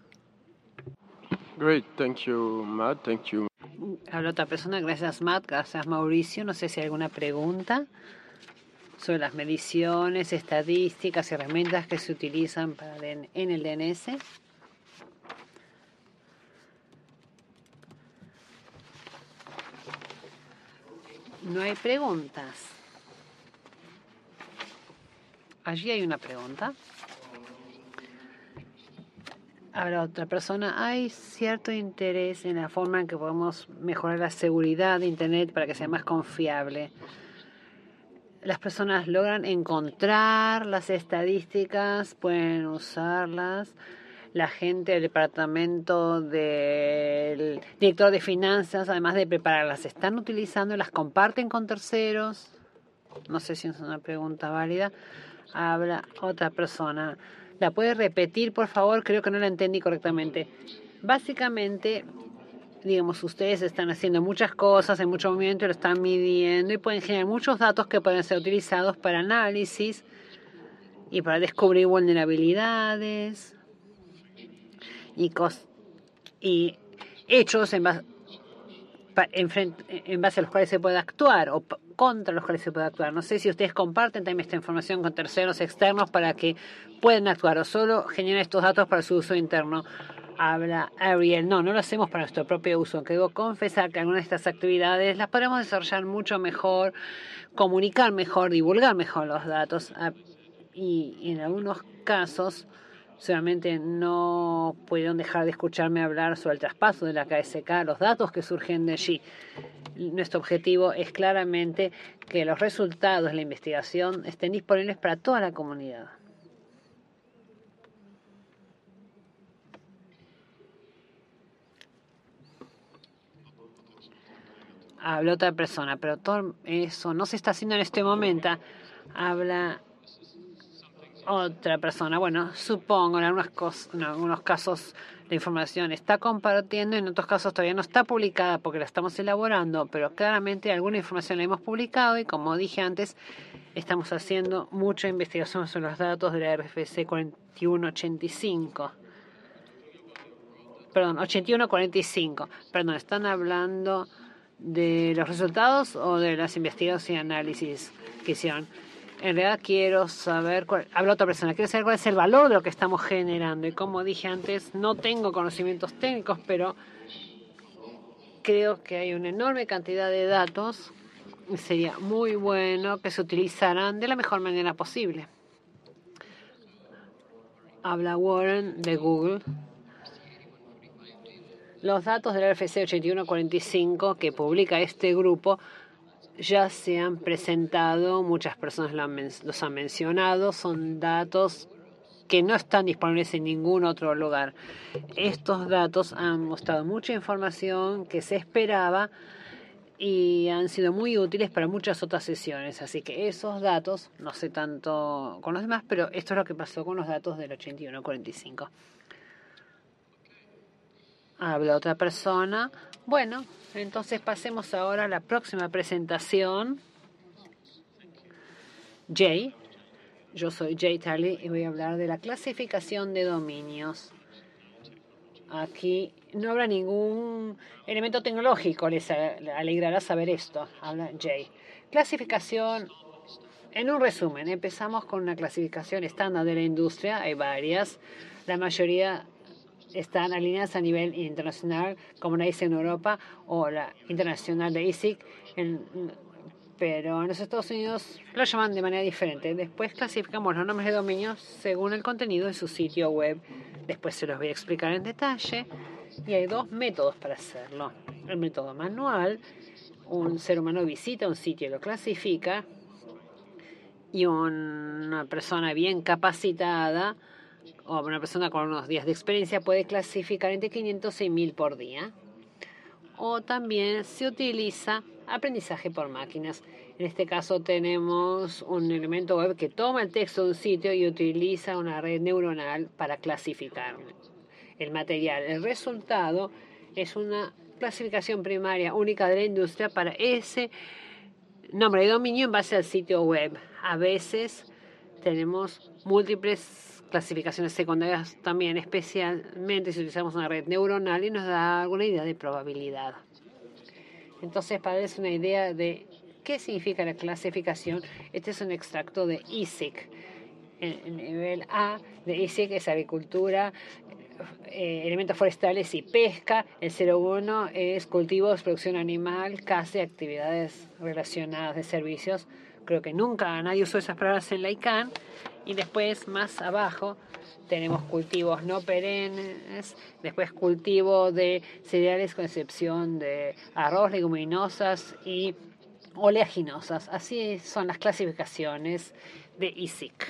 Great, thank you, Matt. Thank you. Habla otra persona. Gracias, Matt. Gracias, Mauricio. No sé si hay alguna pregunta sobre las mediciones, estadísticas, herramientas que se utilizan para en el D N S. No hay preguntas. Allí hay una pregunta. Ahora otra persona. Hay cierto interés en la forma en que podemos mejorar la seguridad de Internet para que sea más confiable. Las personas logran encontrar las estadísticas, pueden usarlas. La gente del departamento del director de finanzas, además de prepararlas, ¿están utilizando? ¿Las comparten con terceros? No sé si es una pregunta válida. Habla otra persona. ¿La puede repetir, por favor? Creo que no la entendí correctamente. Básicamente, digamos, ustedes están haciendo muchas cosas en mucho movimiento, lo están midiendo y pueden generar muchos datos que pueden ser utilizados para análisis y para descubrir vulnerabilidades y, cos y hechos en base, en, frente, en base a los cuales se puede actuar o contra los cuales se puede actuar. No sé si ustedes comparten también esta información con terceros externos para que puedan actuar o solo generan estos datos para su uso interno. Habla Ariel. No, no lo hacemos para nuestro propio uso. Aunque debo confesar que algunas de estas actividades las podemos desarrollar mucho mejor, comunicar mejor, divulgar mejor los datos. Y en algunos casos, solamente no pudieron dejar de escucharme hablar sobre el traspaso de la K S K, los datos que surgen de allí. Nuestro objetivo es claramente que los resultados de la investigación estén disponibles para toda la comunidad. Habla otra persona, pero todo eso no se está haciendo en este momento. Habla otra persona. Bueno, supongo en, algunas cosas, en algunos casos la información está compartiendo, en otros casos todavía no está publicada porque la estamos elaborando, pero claramente alguna información la hemos publicado y como dije antes, estamos haciendo mucha investigación sobre los datos de la R F C cuarenta y uno ochenta y cinco. Perdón, ochenta y uno cuarenta y cinco. Perdón, ¿están hablando de los resultados o de las investigaciones y análisis que hicieron? En realidad quiero saber, cuál, habla otra persona, quiero saber cuál es el valor de lo que estamos generando. Y como dije antes, no tengo conocimientos técnicos, pero creo que hay una enorme cantidad de datos y sería muy bueno que se utilizaran de la mejor manera posible. Habla Warren de Google. Los datos del R F C ochenta y uno cuarenta y cinco que publica este grupo ya se han presentado, muchas personas lo han los han mencionado, son datos que no están disponibles en ningún otro lugar. Estos datos han mostrado mucha información que se esperaba y han sido muy útiles para muchas otras sesiones. Así que esos datos, no sé tanto con los demás, pero esto es lo que pasó con los datos del ochenta y uno cuarenta y cinco. Habla otra persona. Bueno, entonces pasemos ahora a la próxima presentación. Jay. Yo soy Jay Tarley y voy a hablar de la clasificación de dominios. Aquí no habrá ningún elemento tecnológico, les alegrará saber esto. Habla Jay. Clasificación, en un resumen, empezamos con una clasificación estándar de la industria. Hay varias. La mayoría están alineadas a nivel internacional, como la I S I C en Europa o la internacional de I S I C, en, pero en los Estados Unidos lo llaman de manera diferente. Después clasificamos los nombres de dominios según el contenido de su sitio web. Después se los voy a explicar en detalle. Y hay dos métodos para hacerlo. El método manual, un ser humano visita un sitio y lo clasifica, y una persona bien capacitada o una persona con unos días de experiencia puede clasificar entre quinientos y mil por día. O también se utiliza aprendizaje por máquinas. En este caso tenemos un elemento web que toma el texto de un sitio y utiliza una red neuronal para clasificar el material. El resultado es una clasificación primaria única de la industria para ese nombre de dominio en base al sitio web. A veces tenemos múltiples clasificaciones secundarias también, especialmente si utilizamos una red neuronal y nos da alguna idea de probabilidad. Entonces, para darles una idea de qué significa la clasificación, este es un extracto de I S I C. El nivel A de I S I C es agricultura, eh, elementos forestales y pesca. El cero uno es cultivos, producción animal, caza y actividades relacionadas de servicios. Creo que nunca nadie usó esas palabras en la I C A N. Y después, más abajo, tenemos cultivos no perennes, después cultivo de cereales con excepción de arroz, leguminosas y oleaginosas. Así son las clasificaciones de I S I C.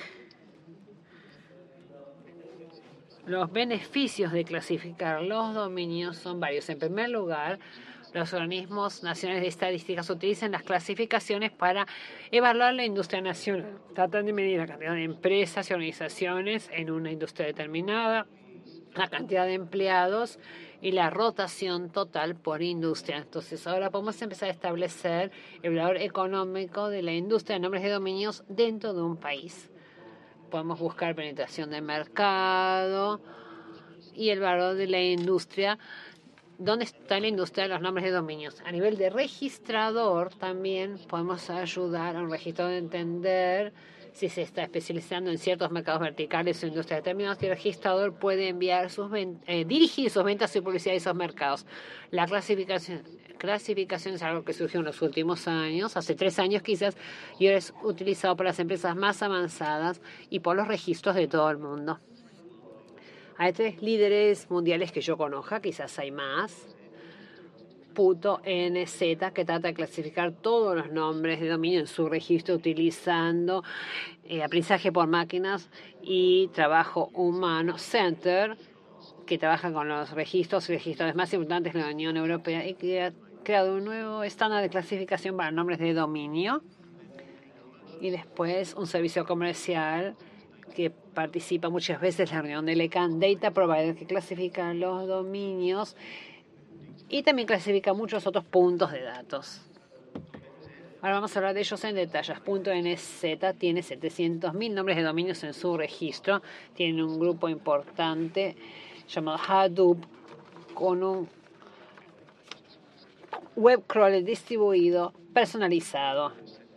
Los beneficios de clasificar los dominios son varios. En primer lugar, los organismos nacionales de estadísticas utilizan las clasificaciones para evaluar la industria nacional. Tratan de medir la cantidad de empresas y organizaciones en una industria determinada, la cantidad de empleados y la rotación total por industria. Entonces ahora podemos empezar a establecer el valor económico de la industria de nombres de dominios dentro de un país. Podemos buscar penetración de mercado y el valor de la industria. ¿Dónde está la industria de los nombres de dominios? A nivel de registrador también podemos ayudar a un registrador a entender si se está especializando en ciertos mercados verticales o industrias determinadas, y el registrador puede enviar sus eh, dirigir sus ventas y publicidad a esos mercados. La clasificación, clasificación es algo que surgió en los últimos años, hace tres años quizás, y ahora es utilizado por las empresas más avanzadas y por los registros de todo el mundo. Hay tres líderes mundiales que yo conozca, quizás hay más. Punto N Z, que trata de clasificar todos los nombres de dominio en su registro utilizando eh, aprendizaje por máquinas y trabajo humano. Center, que trabaja con los registros y registradores más importantes de la Unión Europea y que ha creado un nuevo estándar de clasificación para nombres de dominio. Y después un servicio comercial que participa muchas veces en la reunión del E C A N, Data Provider, que clasifica los dominios y también clasifica muchos otros puntos de datos. Ahora vamos a hablar de ellos en detalle. Punto N Z tiene setecientos mil nombres de dominios en su registro. Tiene un grupo importante llamado Hadoop con un web crawler distribuido, personalizado.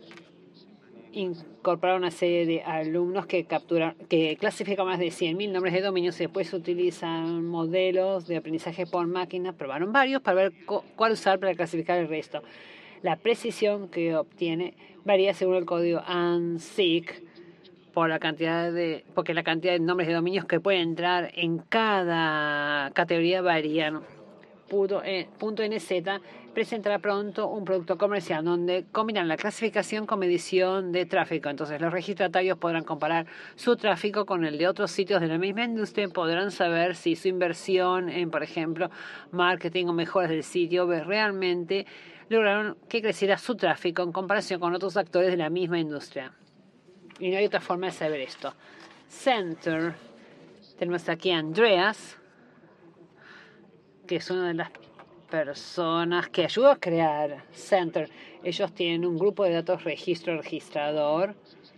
Incorporar una serie de alumnos que capturan, que clasifican más de cien mil nombres de dominios y después utilizan modelos de aprendizaje por máquina. Probaron varios para ver cuál usar para clasificar el resto. La precisión que obtiene varía según el código ANSIC por la cantidad de, porque la cantidad de nombres de dominios que pueden entrar en cada categoría varían. Punto N Z presentará pronto un producto comercial donde combinan la clasificación con medición de tráfico. Entonces los registratarios podrán comparar su tráfico con el de otros sitios de la misma industria y podrán saber si su inversión en, por ejemplo, marketing o mejoras del sitio realmente lograron que creciera su tráfico en comparación con otros actores de la misma industria. Y no hay otra forma de saber esto. Center. Tenemos aquí a Andreas, que es una de las personas que ayudó a crear Center. Ellos tienen un grupo de datos registro registrador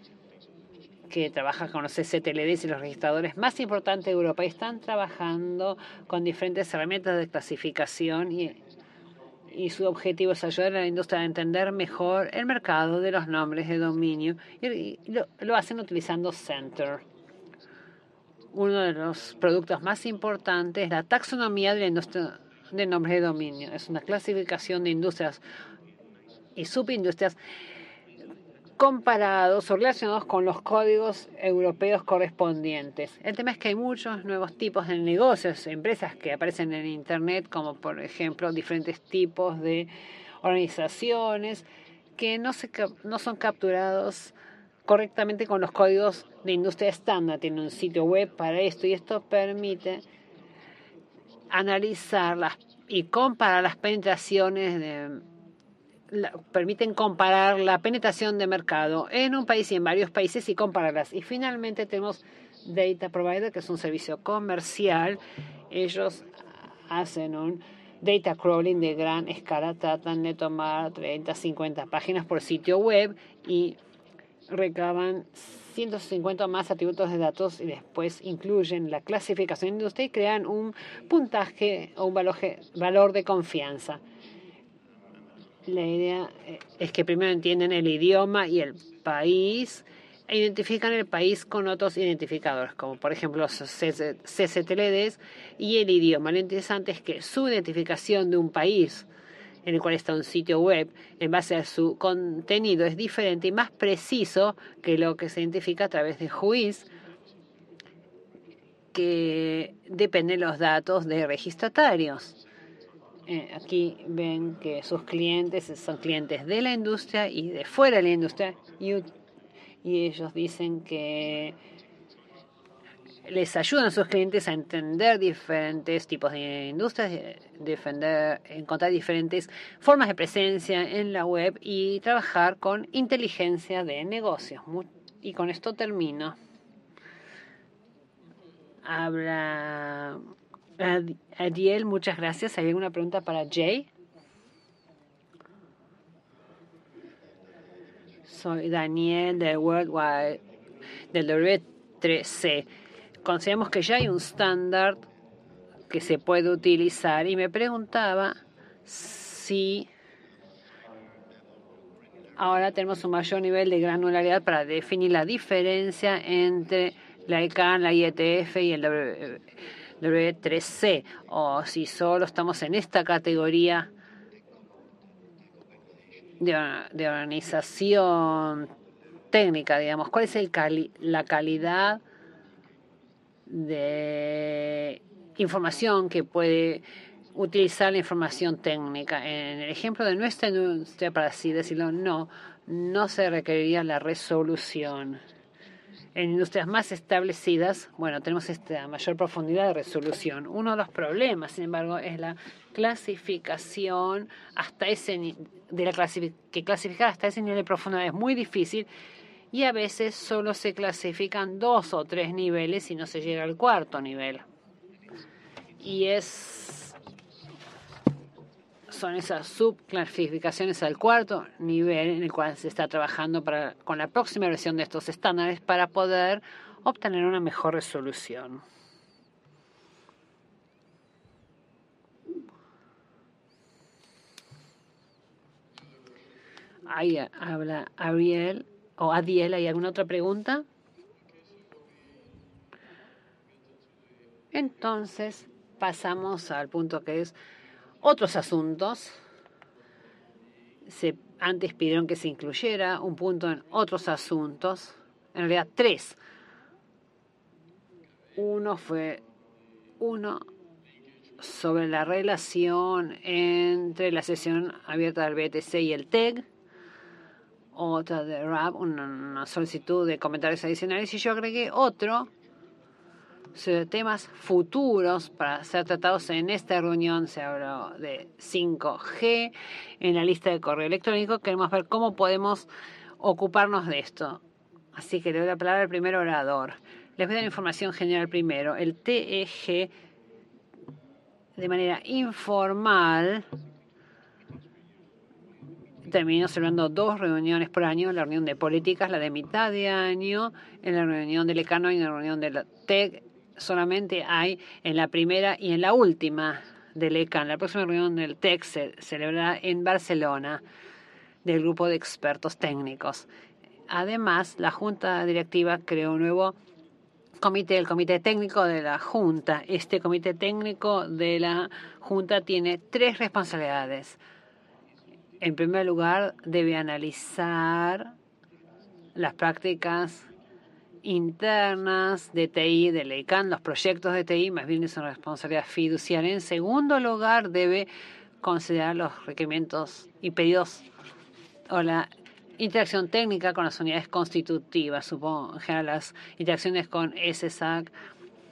que trabaja con los C C T L Ds y los registradores más importantes de Europa y están trabajando con diferentes herramientas de clasificación y, y su objetivo es ayudar a la industria a entender mejor el mercado de los nombres de dominio y, y lo, lo hacen utilizando Center. Uno de los productos más importantes es la taxonomía de la industria de nombres de dominio. Es una clasificación de industrias y subindustrias comparados o relacionados con los códigos europeos correspondientes. El tema es que hay muchos nuevos tipos de negocios, empresas que aparecen en Internet, como por ejemplo diferentes tipos de organizaciones que no, se, no son capturados correctamente con los códigos de industria estándar. Tiene un sitio web para esto y esto permite analizar las y comparar las penetraciones de la, permiten comparar la penetración de mercado en un país y en varios países y compararlas. Y finalmente tenemos Data Provider, que es un servicio comercial. Ellos hacen un data crawling de gran escala, tratan de tomar treinta, cincuenta páginas por sitio web y recaban ciento cincuenta más atributos de datos y después incluyen la clasificación de industria y crean un puntaje o un valor, valor de confianza. La idea es que primero entienden el idioma y el país e identifican el país con otros identificadores, como por ejemplo los C C T L Ds y el idioma. Lo interesante es que su identificación de un país en el cual está un sitio web, en base a su contenido, es diferente y más preciso que lo que se identifica a través de W H O I S, que depende de los datos de registratarios. Eh, aquí ven que sus clientes son clientes de la industria y de fuera de la industria, y, y ellos dicen que les ayudan a sus clientes a entender diferentes tipos de industrias, defender, encontrar diferentes formas de presencia en la web y trabajar con inteligencia de negocios. Y con esto termino. Habla Ad- Adiel, muchas gracias. ¿Hay alguna pregunta para Jay? Soy Daniel del Worldwide, del W tres C. Consideramos que ya hay un estándar que se puede utilizar y me preguntaba si ahora tenemos un mayor nivel de granularidad para definir la diferencia entre la I C A N, la I E T F y el W tres C, o si solo estamos en esta categoría de, de organización técnica, digamos. ¿Cuál es el cali la calidad de información que puede utilizar la información técnica? En el ejemplo de nuestra industria, para así decirlo, no, no se requeriría la resolución. En industrias más establecidas, bueno, tenemos esta mayor profundidad de resolución. Uno de los problemas, sin embargo, es la clasificación hasta ese de la clasific que clasificar hasta ese nivel de profundidad es muy difícil y a veces solo se clasifican dos o tres niveles y no se llega al cuarto nivel. Y es son esas subclasificaciones al cuarto nivel en el cual se está trabajando para, con la próxima versión de estos estándares para poder obtener una mejor resolución. Ahí habla Ariel o Adiel. ¿Hay alguna otra pregunta? Entonces pasamos al punto que es otros asuntos. Se, antes pidieron que se incluyera un punto en otros asuntos. En realidad, tres. Uno fue uno sobre la relación entre la sesión abierta del B T C y el T E C. Otra de R A B, una, una solicitud de comentarios adicionales. Y yo agregué otro sobre temas futuros para ser tratados en esta reunión. Se habló de cinco G en la lista de correo electrónico. Queremos ver cómo podemos ocuparnos de esto. Así que le doy la palabra al primer orador. Les voy a dar información general primero. El T E G, de manera informal, terminó celebrando dos reuniones por año, la reunión de políticas, la de mitad de año, en la reunión del ECANO y en la reunión del T E C. Solamente hay en la primera y en la última del ECAN. La próxima reunión del T E C se celebrará en Barcelona, del grupo de expertos técnicos. Además, la Junta Directiva creó un nuevo comité, el Comité Técnico de la Junta. Este Comité Técnico de la Junta tiene tres responsabilidades. En primer lugar, debe analizar las prácticas internas de T I del ECAN, los proyectos de T I, más bien es una responsabilidad fiduciaria. En segundo lugar, debe considerar los requerimientos y pedidos o la interacción técnica con las unidades constitutivas, supongo, en general las interacciones con S S A C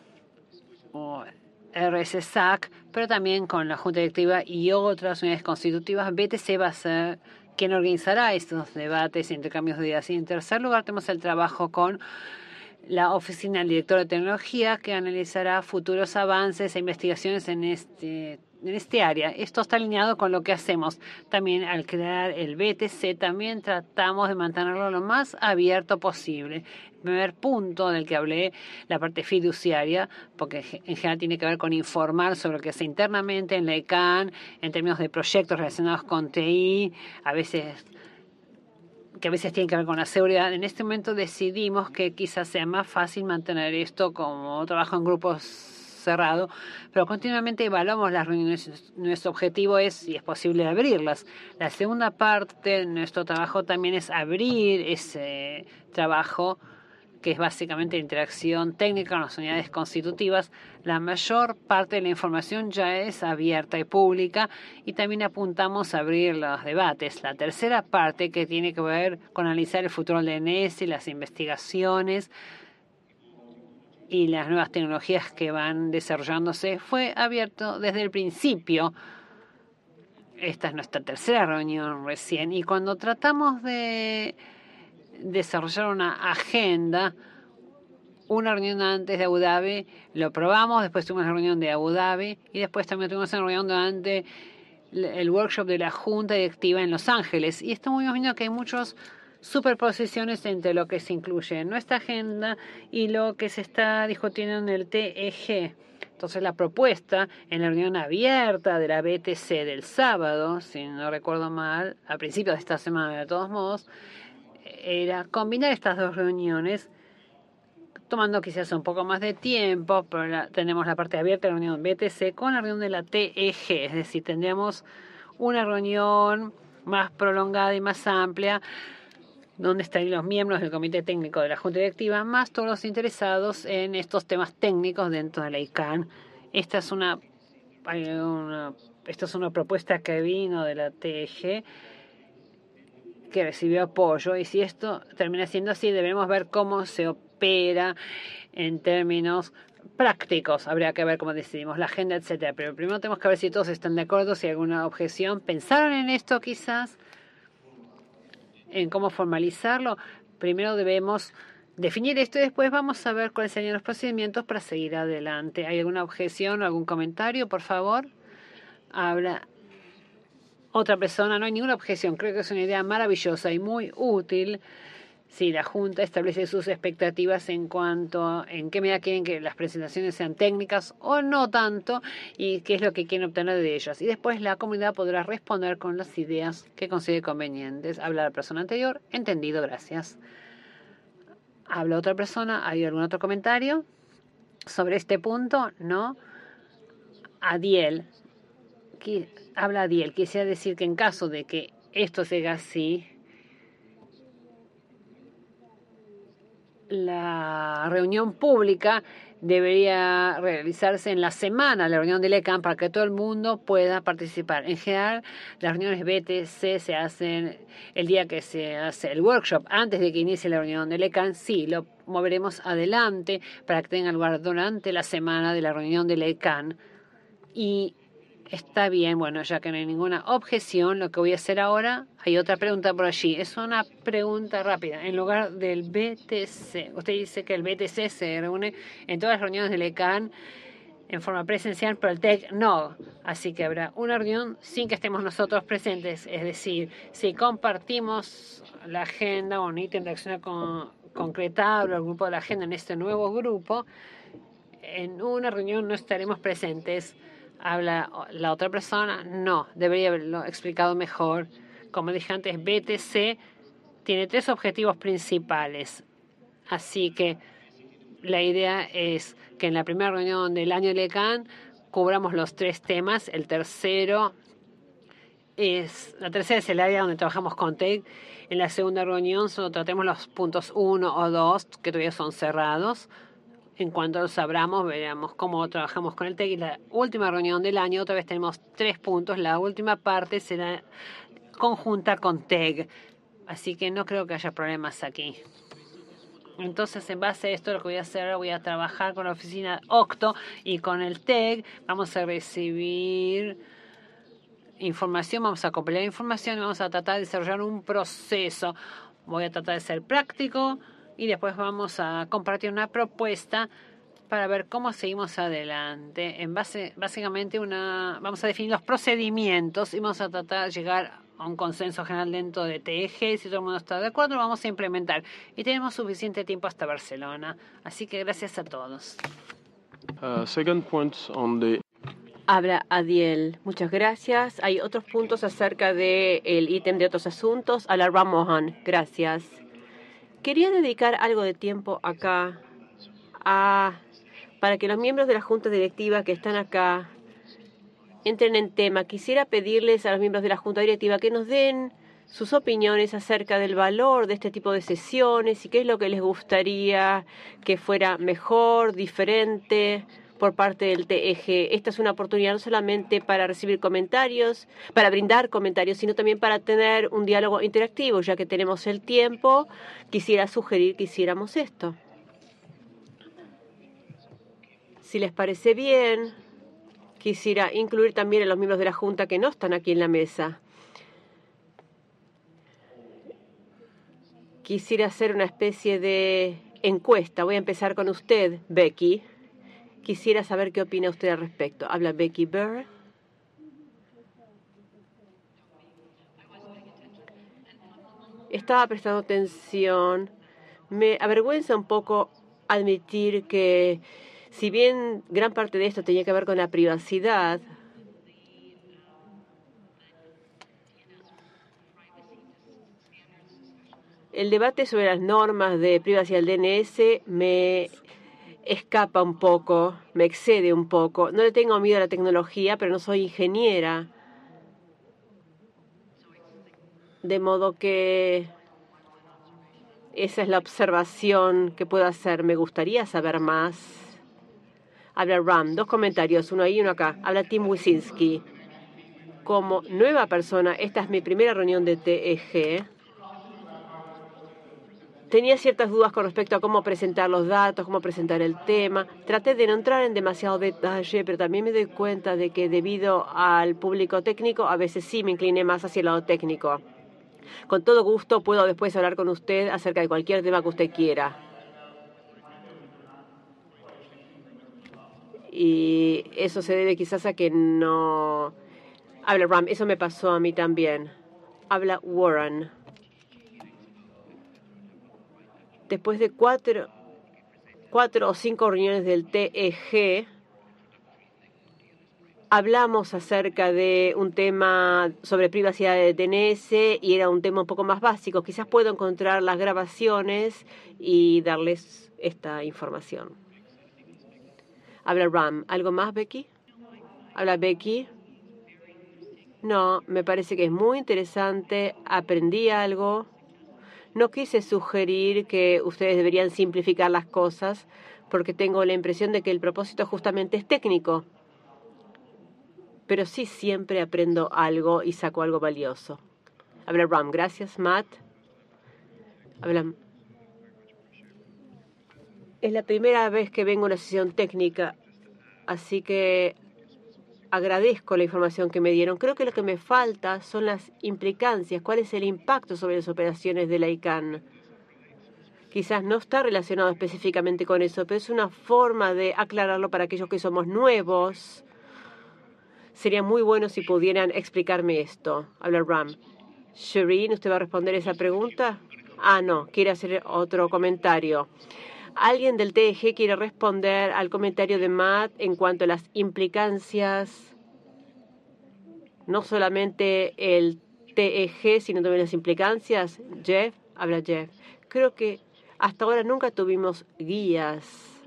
o R S S A C, pero también con la Junta Directiva y otras unidades constitutivas. B T C va a ser quien organizará estos debates e intercambios de ideas. Y en tercer lugar, tenemos el trabajo con la Oficina del Director de Tecnología, que analizará futuros avances e investigaciones en este en este área. Esto está alineado con lo que hacemos. También al crear el B T C, también tratamos de mantenerlo lo más abierto posible. El primer punto del que hablé, la parte fiduciaria, porque en general tiene que ver con informar sobre lo que hace internamente en la ECAN, en términos de proyectos relacionados con T I, a veces que a veces tienen que ver con la seguridad. En este momento decidimos que quizás sea más fácil mantener esto como trabajo en grupos cerrado, pero continuamente evaluamos las reuniones. Nuestro objetivo es, si es posible, abrirlas. La segunda parte de nuestro trabajo también es abrir ese trabajo, que es básicamente interacción técnica con las unidades constitutivas. La mayor parte de la información ya es abierta y pública y también apuntamos a abrir los debates. La tercera parte, que tiene que ver con analizar el futuro del N S, las investigaciones y las nuevas tecnologías que van desarrollándose, fue abierto desde el principio. Esta es nuestra tercera reunión recién y cuando tratamos de desarrollar una agenda, una reunión antes de Abu Dhabi, lo probamos, después tuvimos la reunión de Abu Dhabi y después también tuvimos una reunión durante el workshop de la Junta Directiva en Los Ángeles. Y estamos viendo que hay muchas superposiciones entre lo que se incluye en nuestra agenda y lo que se está discutiendo en el T E G. Entonces la propuesta en la reunión abierta de la B T C del sábado, si no recuerdo mal, a principios de esta semana de todos modos, era combinar estas dos reuniones, tomando quizás un poco más de tiempo, pero la, tenemos la parte abierta de la reunión B T C con la reunión de la T E G, es decir, tendríamos una reunión más prolongada y más amplia, donde estarían los miembros del Comité Técnico de la Junta Directiva, más todos los interesados en estos temas técnicos dentro de la I C A N. Esta es una, una, esta es una propuesta que vino de la T E G, que recibió apoyo, y si esto termina siendo así, debemos ver cómo se opera en términos prácticos. Habría que ver cómo decidimos la agenda, etcétera. Pero primero tenemos que ver si todos están de acuerdo, si hay alguna objeción. ¿Pensaron en esto quizás? En cómo formalizarlo. Primero debemos definir esto y después vamos a ver cuáles serían los procedimientos para seguir adelante. ¿Hay alguna objeción o algún comentario, por favor? Habla otra persona. No hay ninguna objeción. Creo que es una idea maravillosa y muy útil si la Junta establece sus expectativas en cuanto a en qué medida quieren que las presentaciones sean técnicas o no tanto, y qué es lo que quieren obtener de ellas. Y después la comunidad podrá responder con las ideas que considere convenientes. Habla la persona anterior. Entendido, gracias. Habla otra persona. ¿Hay algún otro comentario sobre este punto? No. Adiel. Habla Adiel. Quisiera decir que en caso de que esto sea así, la reunión pública debería realizarse en la semana, la reunión del E C A N, para que todo el mundo pueda participar. En general, las reuniones B T C se hacen el día que se hace el workshop, antes de que inicie la reunión del E C A N. Sí, lo moveremos adelante para que tenga lugar durante la semana de la reunión del E C A N. Y está bien, bueno, ya que no hay ninguna objeción, lo que voy a hacer ahora, hay otra pregunta por allí. Es una pregunta rápida. En lugar del B T C, usted dice que el B T C se reúne en todas las reuniones del E C A N en forma presencial, pero el T E C no. Así que habrá una reunión sin que estemos nosotros presentes. Es decir, si compartimos la agenda o un ítem de acción con, concretable, el grupo de la agenda en este nuevo grupo, en una reunión no estaremos presentes. Habla la otra persona. No, debería haberlo explicado mejor. Como dije antes, B T C tiene tres objetivos principales. Así que la idea es que en la primera reunión del año del E C A N cubramos los tres temas. El tercero es, la tercera es el área donde trabajamos con T E C. En la segunda reunión solo tratemos los puntos uno o dos, que todavía son cerrados. En cuanto los abramos, veremos cómo trabajamos con el T E C. Y la última reunión del año, otra vez tenemos tres puntos. La última parte será conjunta con T E C. Así que no creo que haya problemas aquí. Entonces, en base a esto, lo que voy a hacer, voy a trabajar con la oficina Octo y con el T E C. Vamos a recibir información, vamos a compilar información y vamos a tratar de desarrollar un proceso. Voy a tratar de ser práctico. Y después vamos a compartir una propuesta para ver cómo seguimos adelante. En base, básicamente, una, vamos a definir los procedimientos y vamos a tratar de llegar a un consenso general dentro de T E G. Si todo el mundo está de acuerdo, lo vamos a implementar. Y tenemos suficiente tiempo hasta Barcelona. Así que gracias a todos. Uh, second point on the Habla Adiel. Muchas gracias. Hay otros puntos acerca del ítem de otros asuntos. Habla Ram Mohan. Gracias. Quería dedicar algo de tiempo acá a, para que los miembros de la Junta Directiva que están acá entren en tema. Quisiera pedirles a los miembros de la Junta Directiva que nos den sus opiniones acerca del valor de este tipo de sesiones y qué es lo que les gustaría que fuera mejor, diferente por parte del T E G. Esta es una oportunidad no solamente para recibir comentarios, para brindar comentarios, sino también para tener un diálogo interactivo. Ya que tenemos el tiempo, quisiera sugerir que hiciéramos esto. Si les parece bien, quisiera incluir también a los miembros de la Junta que no están aquí en la mesa. Quisiera hacer una especie de encuesta. Voy a empezar con usted, Becky. Quisiera saber qué opina usted al respecto. Habla Becky Burr. Estaba prestando atención. Me avergüenza un poco admitir que, si bien gran parte de esto tenía que ver con la privacidad, el debate sobre las normas de privacidad del D N S me escapa un poco, me excede un poco. No le tengo miedo a la tecnología, pero no soy ingeniera. De modo que esa es la observación que puedo hacer. Me gustaría saber más. Habla Ram. Dos comentarios, uno ahí y uno acá. Habla Tim Wyszynski. Como nueva persona, esta es mi primera reunión de T E G. Tenía ciertas dudas con respecto a cómo presentar los datos, cómo presentar el tema. Traté de no entrar en demasiado detalle, pero también me doy cuenta de que debido al público técnico, a veces sí me incliné más hacia el lado técnico. Con todo gusto puedo después hablar con usted acerca de cualquier tema que usted quiera. Y eso se debe quizás a que no... Habla Ram, eso me pasó a mí también. Habla Warren. Después de cuatro, cuatro o cinco reuniones del T E G, hablamos acerca de un tema sobre privacidad de D N S y era un tema un poco más básico. Quizás puedo encontrar las grabaciones y darles esta información. Habla Ram. ¿Algo más, Becky? Habla Becky. No, me parece que es muy interesante. Aprendí algo. No quise sugerir que ustedes deberían simplificar las cosas porque tengo la impresión de que el propósito justamente es técnico. Pero sí siempre aprendo algo y saco algo valioso. Habla Ram. Gracias, Matt. Habla. Es la primera vez que vengo a una sesión técnica, así que agradezco la información que me dieron. Creo que lo que me falta son las implicancias. ¿Cuál es el impacto sobre las operaciones de la I C A N? Quizás no está relacionado específicamente con eso, pero es una forma de aclararlo para aquellos que somos nuevos. Sería muy bueno si pudieran explicarme esto. Habla Ram. Shireen, ¿usted va a responder esa pregunta? Ah, no, quiere hacer otro comentario. ¿Alguien del T E G quiere responder al comentario de Matt en cuanto a las implicancias? No solamente el T E G, sino también las implicancias. Jeff, habla Jeff. Creo que hasta ahora nunca tuvimos guías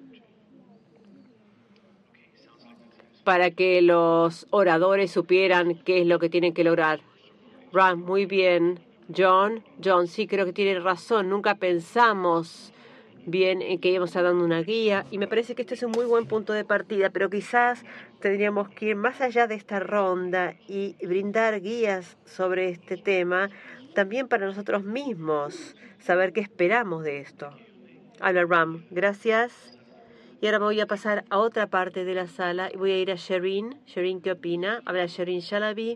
para que los oradores supieran qué es lo que tienen que lograr. Ram, muy bien. John, John, sí, creo que tiene razón. Nunca pensamos bien en que íbamos a estar dando una guía y me parece que este es un muy buen punto de partida, pero quizás tendríamos que ir más allá de esta ronda y brindar guías sobre este tema también para nosotros mismos, saber qué esperamos de esto. Habla Ram, gracias. Y ahora me voy a pasar a otra parte de la sala y voy a ir a Shireen. Shireen, ¿qué opina? Habla Shireen Shalaby.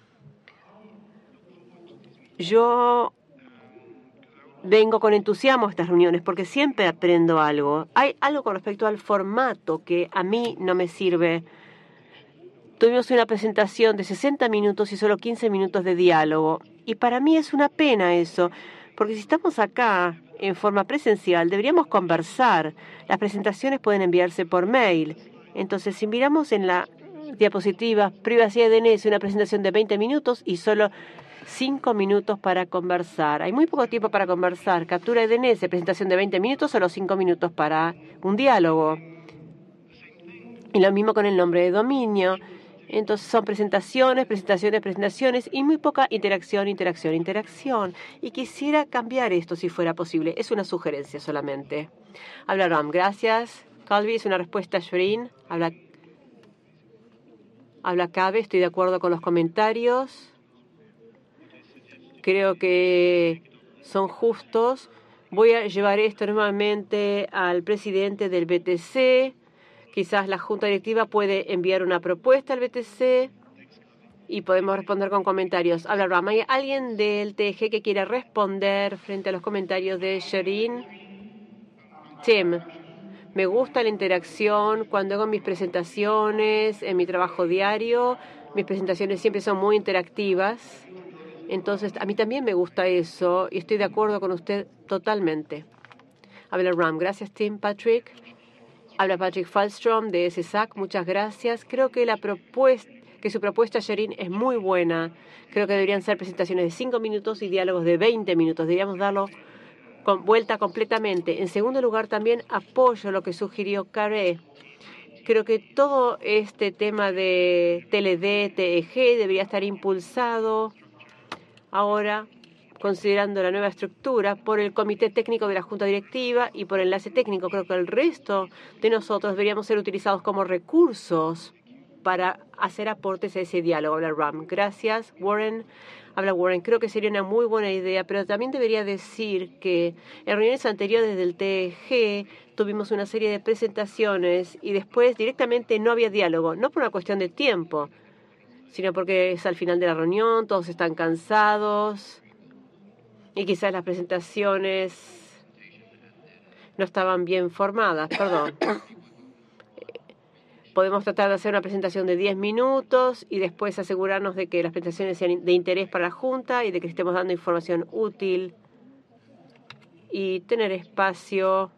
Yo vengo con entusiasmo a estas reuniones porque siempre aprendo algo. Hay algo con respecto al formato que a mí no me sirve. Tuvimos una presentación de sesenta minutos y solo quince minutos de diálogo. Y para mí es una pena eso, porque si estamos acá en forma presencial, deberíamos conversar. Las presentaciones pueden enviarse por mail. Entonces, si miramos en la diapositiva privacidad de D N S, una presentación de veinte minutos y solo cinco minutos para conversar. Hay muy poco tiempo para conversar. Captura de D N S, presentación de veinte minutos, solo cinco minutos para un diálogo. Y lo mismo con el nombre de dominio. Entonces son presentaciones, presentaciones, presentaciones y muy poca interacción, interacción, interacción. Y quisiera cambiar esto si fuera posible. Es una sugerencia solamente. Habla Ram, gracias. Calvi, es una respuesta a Shireen. Habla, habla Cabe, estoy de acuerdo con los comentarios. Creo que son justos. Voy a llevar esto nuevamente al presidente del B T C. Quizás la Junta Directiva puede enviar una propuesta al B T C y podemos responder con comentarios. Habla Rama. ¿Hay alguien del T G que quiera responder frente a los comentarios de Shireen? Tim, me gusta la interacción cuando hago mis presentaciones, en mi trabajo diario. Mis presentaciones siempre son muy interactivas. Entonces, a mí también me gusta eso y estoy de acuerdo con usted totalmente. Habla Ram. Gracias, Tim. Patrick. Habla Patrick Falstrom de S S A C. Muchas gracias. Creo que la propuesta, que su propuesta, Sherin, es muy buena. Creo que deberían ser presentaciones de cinco minutos y diálogos de veinte minutos. Deberíamos darlo con vuelta completamente. En segundo lugar, también apoyo lo que sugirió Carey. Creo que todo este tema de T L D, T E G debería estar impulsado ahora, considerando la nueva estructura, por el Comité Técnico de la Junta Directiva y por el Enlace Técnico. Creo que el resto de nosotros deberíamos ser utilizados como recursos para hacer aportes a ese diálogo. Habla Ram. Gracias, Warren. Habla Warren. Creo que sería una muy buena idea, pero también debería decir que en reuniones anteriores del T E G tuvimos una serie de presentaciones y después directamente no había diálogo, no por una cuestión de tiempo, sino porque es al final de la reunión, todos están cansados y quizás las presentaciones no estaban bien formadas. Perdón. Podemos tratar de hacer una presentación de diez minutos y después asegurarnos de que las presentaciones sean de interés para la Junta y de que estemos dando información útil y tener espacio.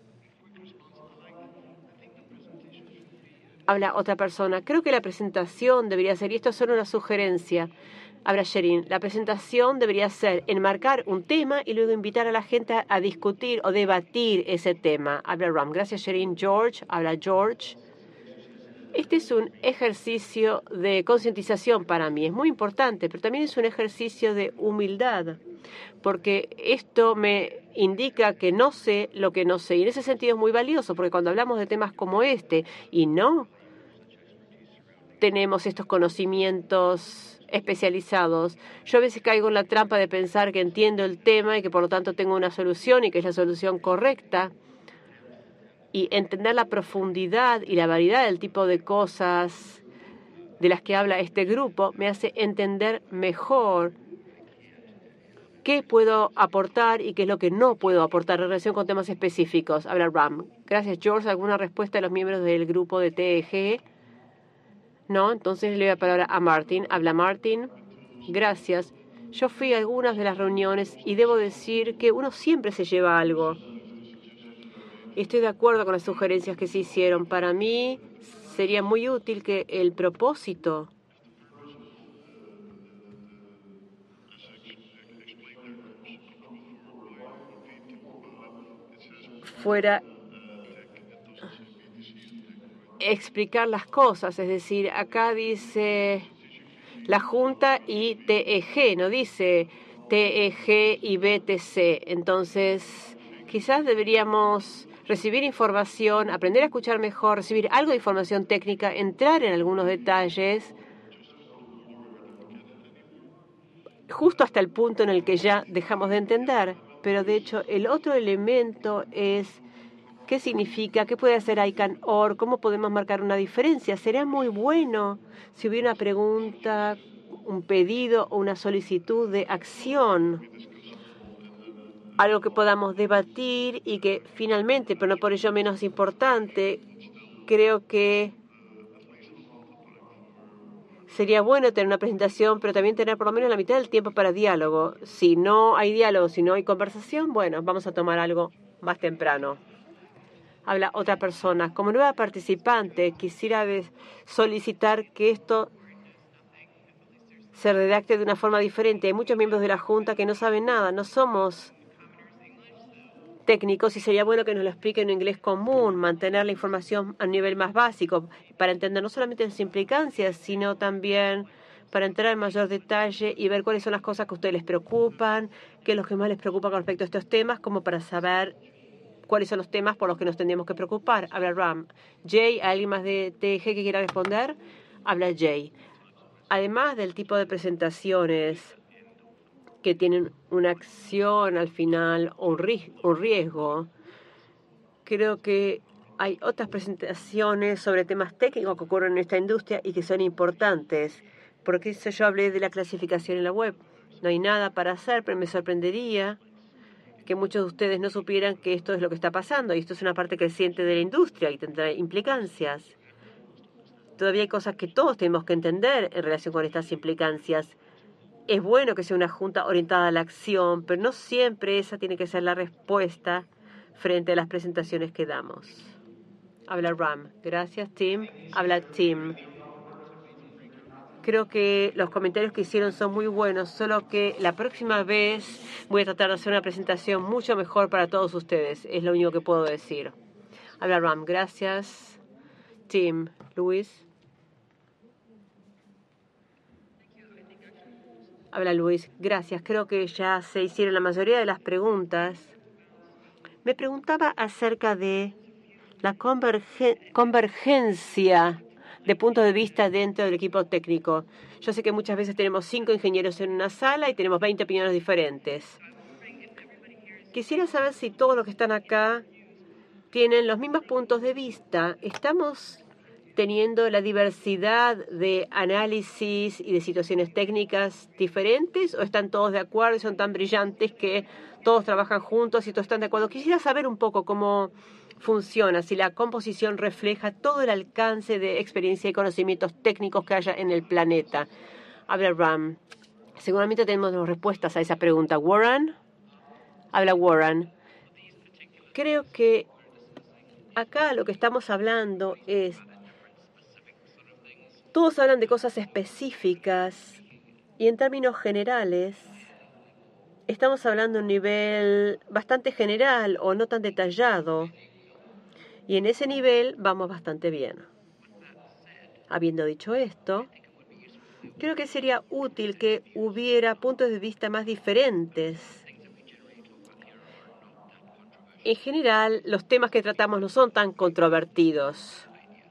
Habla otra persona. Creo que la presentación debería ser, y esto es solo una sugerencia, habla Sherin, la presentación debería ser enmarcar un tema y luego invitar a la gente a, a discutir o debatir ese tema. Habla Ram. Gracias, Sherin. George. Habla George. Este es un ejercicio de concientización para mí. Es muy importante, pero también es un ejercicio de humildad, porque esto me indica que no sé lo que no sé. Y en ese sentido es muy valioso, porque cuando hablamos de temas como este y no tenemos estos conocimientos especializados, yo a veces caigo en la trampa de pensar que entiendo el tema y que por lo tanto tengo una solución y que es la solución correcta. Y entender la profundidad y la variedad del tipo de cosas de las que habla este grupo me hace entender mejor qué puedo aportar y qué es lo que no puedo aportar en relación con temas específicos. Habla Ram. Gracias, George. ¿Alguna respuesta de los miembros del grupo de T E G? No, entonces le doy la palabra a Martin. Habla Martin. Gracias. Yo fui a algunas de las reuniones y debo decir que uno siempre se lleva algo. Estoy de acuerdo con las sugerencias que se hicieron. Para mí sería muy útil que el propósito fuera explicar las cosas. Es decir, acá dice la Junta y T E G, no dice T E G y B T C. Entonces, quizás deberíamos recibir información, aprender a escuchar mejor, recibir algo de información técnica, entrar en algunos detalles, justo hasta el punto en el que ya dejamos de entender. Pero de hecho, el otro elemento es qué significa, qué puede hacer I C A N O R, cómo podemos marcar una diferencia. Sería muy bueno si hubiera una pregunta, un pedido o una solicitud de acción, algo que podamos debatir y que finalmente, pero no por ello menos importante, creo que sería bueno tener una presentación, pero también tener por lo menos la mitad del tiempo para diálogo. Si no hay diálogo, si no hay conversación, bueno, vamos a tomar algo más temprano. Habla otra persona. Como nueva participante, quisiera solicitar que esto se redacte de una forma diferente. Hay muchos miembros de la Junta que no saben nada, no somos técnicos y sería bueno que nos lo expliquen en inglés común, mantener la información a un nivel más básico para entender no solamente las implicancias, sino también para entrar en mayor detalle y ver cuáles son las cosas que a ustedes les preocupan, qué es lo que más les preocupa con respecto a estos temas, como para saber cuáles son los temas por los que nos tendríamos que preocupar. Habla Ram. Jay, ¿alguien más de T E G que quiera responder? Habla Jay. Además del tipo de presentaciones que tienen una acción al final o un riesgo, creo que hay otras presentaciones sobre temas técnicos que ocurren en esta industria y que son importantes. Porque eso yo hablé de la clasificación en la web. No hay nada para hacer, pero me sorprendería que muchos de ustedes no supieran que esto es lo que está pasando y esto es una parte creciente de la industria y tendrá implicancias. Todavía hay cosas que todos tenemos que entender en relación con estas implicancias. Es bueno que sea una junta orientada a la acción, pero no siempre esa tiene que ser la respuesta frente a las presentaciones que damos. Habla Ram. Gracias, Tim. Habla Tim. Creo que los comentarios que hicieron son muy buenos, solo que la próxima vez voy a tratar de hacer una presentación mucho mejor para todos ustedes. Es lo único que puedo decir. Habla Ram. Gracias, Tim. Luis. Habla Luis. Gracias. Creo que ya se hicieron la mayoría de las preguntas. Me preguntaba acerca de la convergen- convergencia de puntos de vista dentro del equipo técnico. Yo sé que muchas veces tenemos cinco ingenieros en una sala y tenemos veinte opiniones diferentes. Quisiera saber si todos los que están acá tienen los mismos puntos de vista. ¿Estamos teniendo la diversidad de análisis y de situaciones técnicas diferentes o están todos de acuerdo y son tan brillantes que todos trabajan juntos y todos están de acuerdo? Quisiera saber un poco cómo funciona, si la composición refleja todo el alcance de experiencia y conocimientos técnicos que haya en el planeta. Habla Ram. Seguramente tenemos las respuestas a esa pregunta. Warren. Habla Warren. Creo que acá lo que estamos hablando es, todos hablan de cosas específicas y en términos generales estamos hablando de un nivel bastante general o no tan detallado. Y en ese nivel vamos bastante bien. Habiendo dicho esto, creo que sería útil que hubiera puntos de vista más diferentes. En general, los temas que tratamos no son tan controvertidos.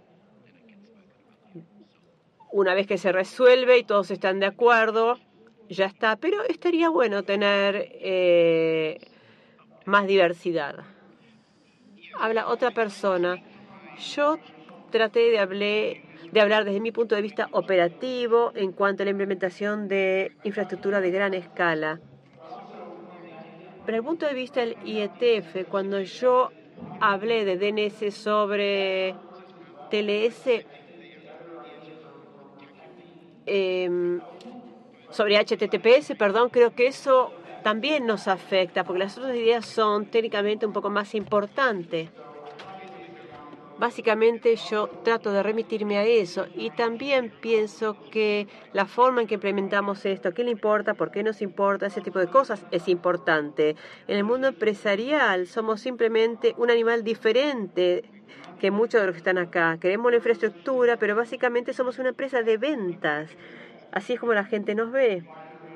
Una vez que se resuelve y todos están de acuerdo, ya está. Pero estaría bueno tener eh, más diversidad. Habla otra persona. Yo traté de, hablé, de hablar desde mi punto de vista operativo en cuanto a la implementación de infraestructura de gran escala. Pero desde el punto de vista del I E T F, cuando yo hablé de D N S sobre T L S, eh, sobre H T T P S, perdón, creo que eso también nos afecta, porque las otras ideas son técnicamente un poco más importantes. Básicamente yo trato de remitirme a eso y también pienso que la forma en que implementamos esto, qué le importa, por qué nos importa, ese tipo de cosas es importante. En el mundo empresarial somos simplemente un animal diferente que muchos de los que están acá. Queremos la infraestructura, pero básicamente somos una empresa de ventas. Así es como la gente nos ve.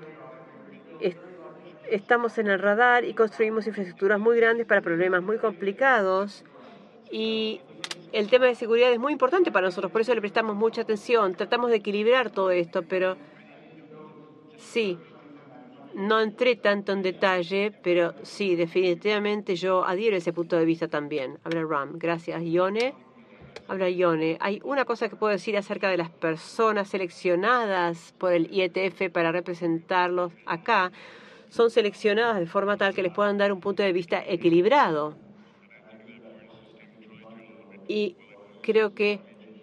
Estamos en el radar y construimos infraestructuras muy grandes para problemas muy complicados y el tema de seguridad es muy importante para nosotros, por eso le prestamos mucha atención. Tratamos de equilibrar todo esto, pero sí, no entré tanto en detalle, pero sí, definitivamente yo adhiero a ese punto de vista también. Habla Ram. Gracias, Ione. Habla Ione. Hay una cosa que puedo decir acerca de las personas seleccionadas por el I E T F para representarlos acá. Son seleccionadas de forma tal que les puedan dar un punto de vista equilibrado. Y creo que,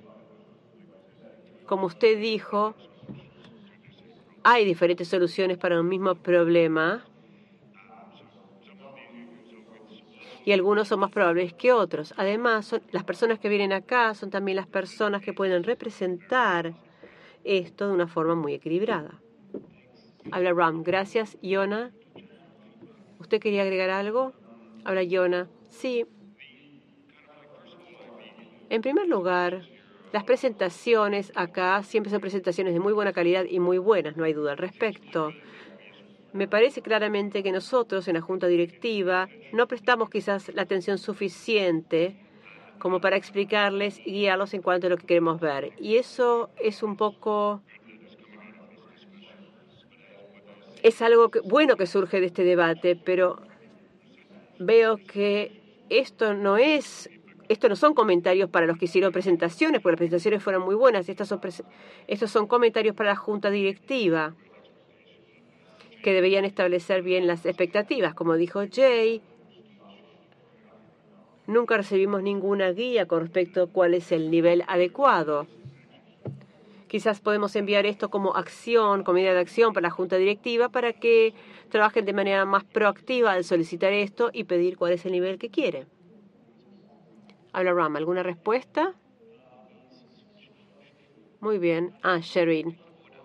como usted dijo, hay diferentes soluciones para un mismo problema y algunos son más probables que otros. Además, son, las personas que vienen acá son también las personas que pueden representar esto de una forma muy equilibrada. Habla Ram. Gracias, Iona. ¿Usted quería agregar algo? Habla Iona. Sí. En primer lugar, las presentaciones acá siempre son presentaciones de muy buena calidad y muy buenas, no hay duda al respecto. Me parece claramente que nosotros en la Junta Directiva no prestamos quizás la atención suficiente como para explicarles y guiarlos en cuanto a lo que queremos ver. Y eso es un poco... Es algo que, bueno que surge de este debate, pero veo que esto no es... Estos no son comentarios para los que hicieron presentaciones, porque las presentaciones fueron muy buenas. Estas son, estos son comentarios para la Junta Directiva. que deberían establecer bien las expectativas. Como dijo Jay, nunca recibimos ninguna guía con respecto a cuál es el nivel adecuado. Quizás podemos enviar esto como acción, como idea de acción para la junta directiva para que trabajen de manera más proactiva al solicitar esto y pedir cuál es el nivel que quiere. Habla Ram, ¿alguna respuesta? Muy bien. Ah, Sherin.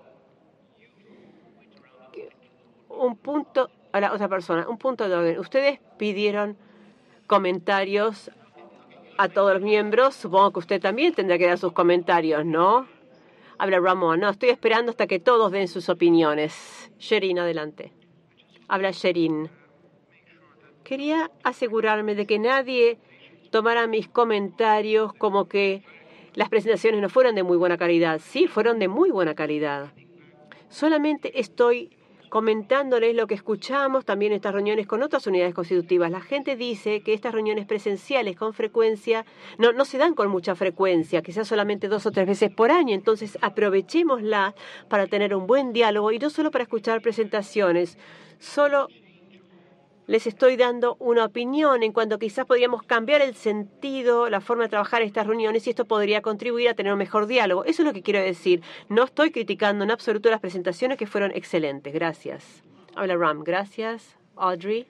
Un punto a la otra persona, un punto de orden. Ustedes pidieron comentarios a todos los miembros. Supongo que usted también tendrá que dar sus comentarios, ¿no? Habla Ramón. No, estoy esperando hasta que todos den sus opiniones. Sherin, adelante. Habla Sherin. Quería asegurarme de que nadie tomara mis comentarios como que las presentaciones no fueran de muy buena calidad. Sí, fueron de muy buena calidad. Solamente estoy comentándoles lo que escuchamos también en estas reuniones con otras unidades constitutivas. La gente dice que estas reuniones presenciales con frecuencia no, no se dan con mucha frecuencia, quizás solamente dos o tres veces por año. Entonces aprovechémoslas para tener un buen diálogo y no solo para escuchar presentaciones. Solo les estoy dando una opinión en cuanto quizás podríamos cambiar el sentido, la forma de trabajar estas reuniones y esto podría contribuir a tener un mejor diálogo. Eso es lo que quiero decir. No estoy criticando en absoluto las presentaciones que fueron excelentes. Gracias. Habla Ram. Gracias. Audrey.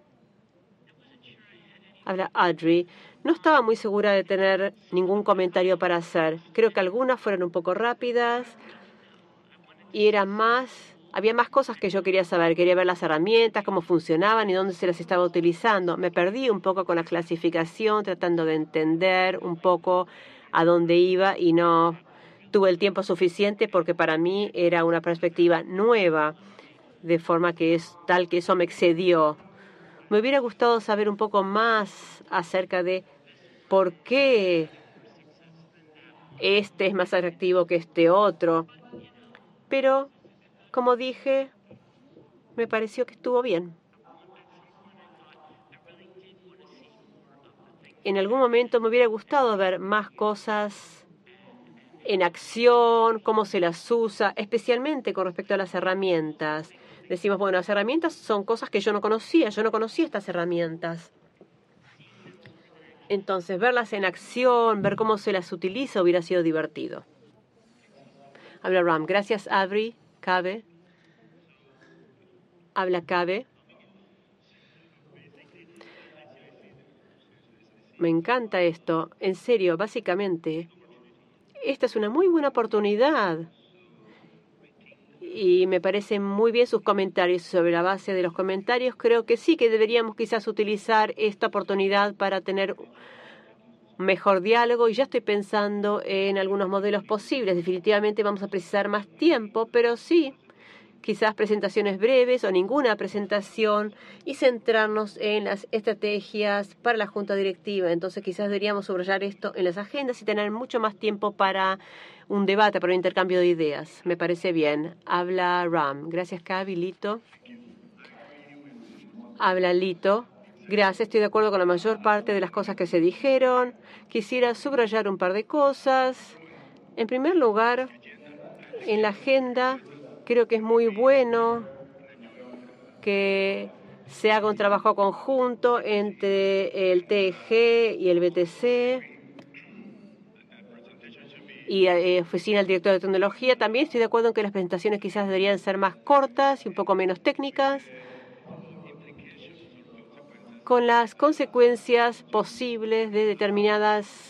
Habla Audrey. No estaba muy segura de tener ningún comentario para hacer. Creo que algunas fueron un poco rápidas y eran más... Había más cosas que yo quería saber. Quería ver las herramientas, cómo funcionaban y dónde se las estaba utilizando. Me perdí un poco con la clasificación, tratando de entender un poco a dónde iba y no tuve el tiempo suficiente porque para mí era una perspectiva nueva, de forma que es tal que eso me excedió. Me hubiera gustado saber un poco más acerca de por qué este es más atractivo que este otro. Pero... como dije, me pareció que estuvo bien. En algún momento me hubiera gustado ver más cosas en acción, cómo se las usa, especialmente con respecto a las herramientas. Decimos, bueno, las herramientas son cosas que yo no conocía, yo no conocía estas herramientas. Entonces, verlas en acción, ver cómo se las utiliza hubiera sido divertido. Habla Ram. Gracias, Audrey. Cabe. Habla Cabe. Me encanta esto. En serio, básicamente, esta es una muy buena oportunidad. Y me parecen muy bien sus comentarios. Sobre la base de los comentarios, creo que sí que deberíamos quizás utilizar esta oportunidad para tener un mejor diálogo. Y ya estoy pensando en algunos modelos posibles. Definitivamente vamos a precisar más tiempo, pero sí, quizás presentaciones breves o ninguna presentación y centrarnos en las estrategias para la junta directiva. Entonces quizás deberíamos subrayar esto en las agendas y tener mucho más tiempo para un debate, para un intercambio de ideas. Me parece bien. Habla Ram. Gracias, Cavi. Lito. Habla Lito. Gracias. Estoy de acuerdo con la mayor parte de las cosas que se dijeron. Quisiera subrayar un par de cosas. En primer lugar, en la agenda... creo que es muy bueno que se haga un trabajo conjunto entre el T E G y el B T C y la eh, Oficina del Director de Tecnología. También estoy de acuerdo en que las presentaciones quizás deberían ser más cortas y un poco menos técnicas, con las consecuencias posibles de determinadas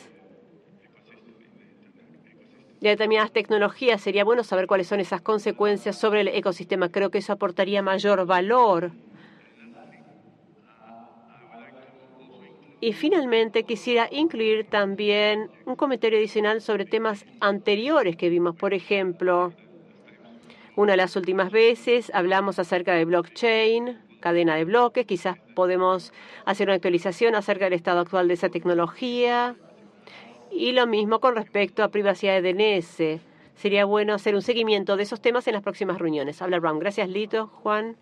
de determinadas tecnologías. Sería bueno saber cuáles son esas consecuencias sobre el ecosistema. Creo que eso aportaría mayor valor. Y finalmente quisiera incluir también un comentario adicional sobre temas anteriores que vimos. Por ejemplo, una de las últimas veces hablamos acerca de blockchain, cadena de bloques. Quizás podemos hacer una actualización acerca del estado actual de esa tecnología. Y lo mismo con respecto a privacidad de D N S. Sería bueno hacer un seguimiento de esos temas en las próximas reuniones. Habla Ram. Gracias, Lito. Juan.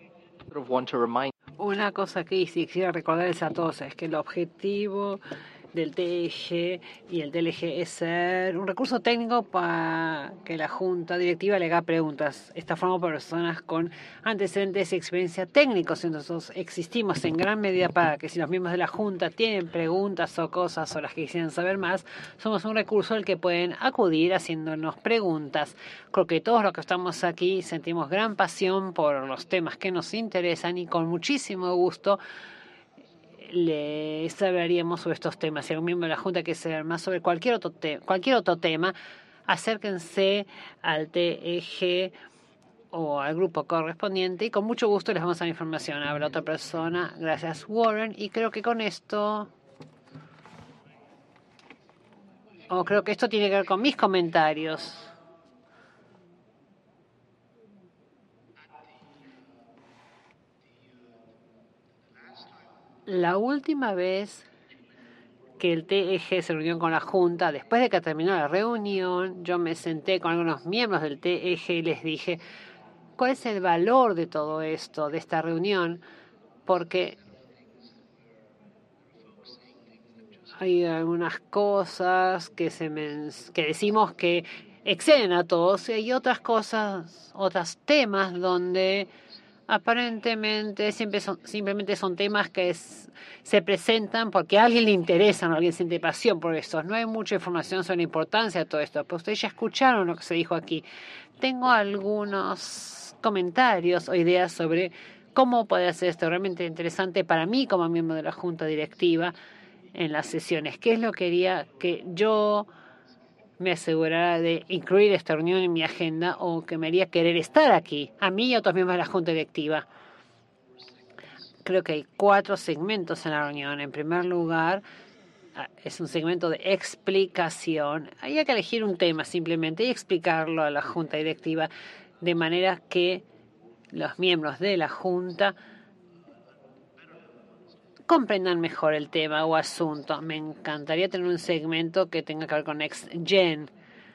Una cosa que sí quisiera recordarles a todos es que el objetivo del T E G y el T L G es ser un recurso técnico para que la junta directiva le haga preguntas. Está formado por personas con antecedentes y experiencia técnicos, entonces existimos en gran medida para que si los miembros de la junta tienen preguntas o cosas o las que quisieran saber más, somos un recurso al que pueden acudir haciéndonos preguntas. Creo que todos los que estamos aquí sentimos gran pasión por los temas que nos interesan y con muchísimo gusto les hablaríamos sobre estos temas. Si algún miembro de la Junta quiere saber más sobre cualquier otro, te cualquier otro tema, acérquense al T E G o al grupo correspondiente y con mucho gusto les vamos a dar información. Habrá otra persona. Gracias, Warren. Y creo que con esto... O creo que esto tiene que ver con mis comentarios. La última vez que el T E G se reunió con la Junta, después de que terminó la reunión, yo me senté con algunos miembros del T E G y les dije, ¿cuál es el valor de todo esto, de esta reunión? Porque hay algunas cosas que, se men que decimos que exceden a todos y hay otras cosas, otros temas donde aparentemente siempre son, simplemente son temas que es, se presentan porque a alguien le interesan o alguien siente pasión por esto. No hay mucha información sobre la importancia de todo esto, pero ustedes ya escucharon lo que se dijo aquí. Tengo algunos comentarios o ideas sobre cómo puede hacer esto realmente interesante para mí como miembro de la Junta Directiva en las sesiones. ¿Qué es lo que quería que yo me asegurara de incluir esta reunión en mi agenda o que me haría querer estar aquí, a mí y a otros miembros de la Junta Directiva? Creo que hay cuatro segmentos en la reunión. En primer lugar, es un segmento de explicación. Hay que elegir un tema simplemente y explicarlo a la Junta Directiva de manera que los miembros de la Junta comprendan mejor el tema o asunto. Me encantaría tener un segmento que tenga que ver con Next Gen,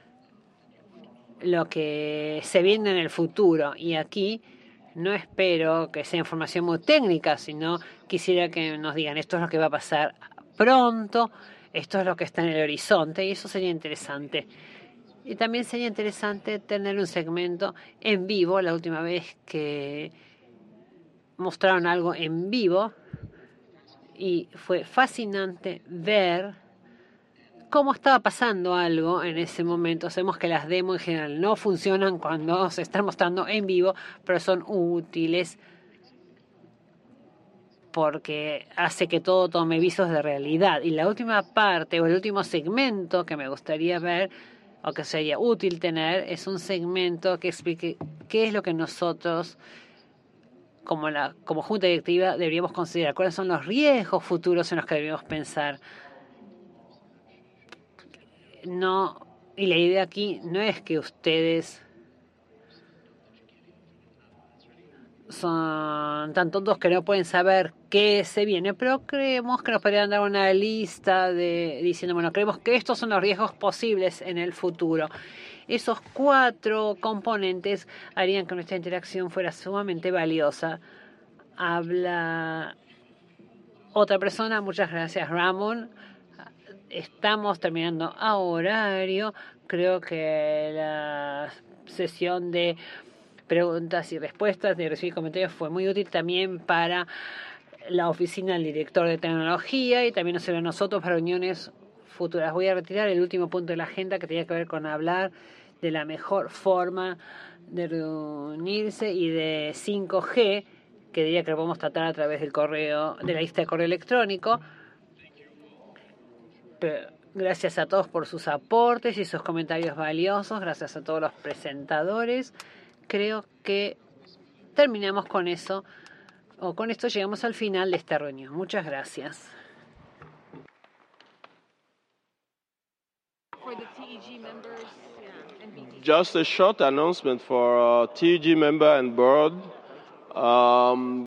lo que se viene en el futuro. Y aquí no espero que sea información muy técnica, sino quisiera que nos digan esto es lo que va a pasar pronto, esto es lo que está en el horizonte, y eso sería interesante. Y también sería interesante tener un segmento en vivo. La última vez que mostraron algo en vivo, y fue fascinante ver cómo estaba pasando algo en ese momento. Sabemos que las demos en general no funcionan cuando se están mostrando en vivo, pero son útiles porque hace que todo tome visos de realidad. Y la última parte o el último segmento que me gustaría ver o que sería útil tener es un segmento que explique qué es lo que nosotros como la como junta directiva deberíamos considerar, cuáles son los riesgos futuros en los que deberíamos pensar. No, y la idea aquí no es que ustedes son tan tontos que no pueden saber qué se viene, pero creemos que nos podrían dar una lista de diciendo, bueno, creemos que estos son los riesgos posibles en el futuro. Esos cuatro componentes harían que nuestra interacción fuera sumamente valiosa. Habla otra persona. Muchas gracias, Ramón. Estamos terminando a horario. Creo que la sesión de preguntas y respuestas, de recibir comentarios, fue muy útil también para la oficina del director de tecnología y también nos sirve a nosotros para reuniones futuras. Voy a retirar el último punto de la agenda que tenía que ver con hablar de la mejor forma de reunirse y de cinco G, que diría que lo podemos tratar a través del correo, de la lista de correo electrónico. Pero gracias a todos por sus aportes y sus comentarios valiosos. Gracias a todos los presentadores. Creo que terminamos con eso, o con esto llegamos al final de esta reunión. Muchas gracias. Just a short announcement for uh, T E G member and board. Um,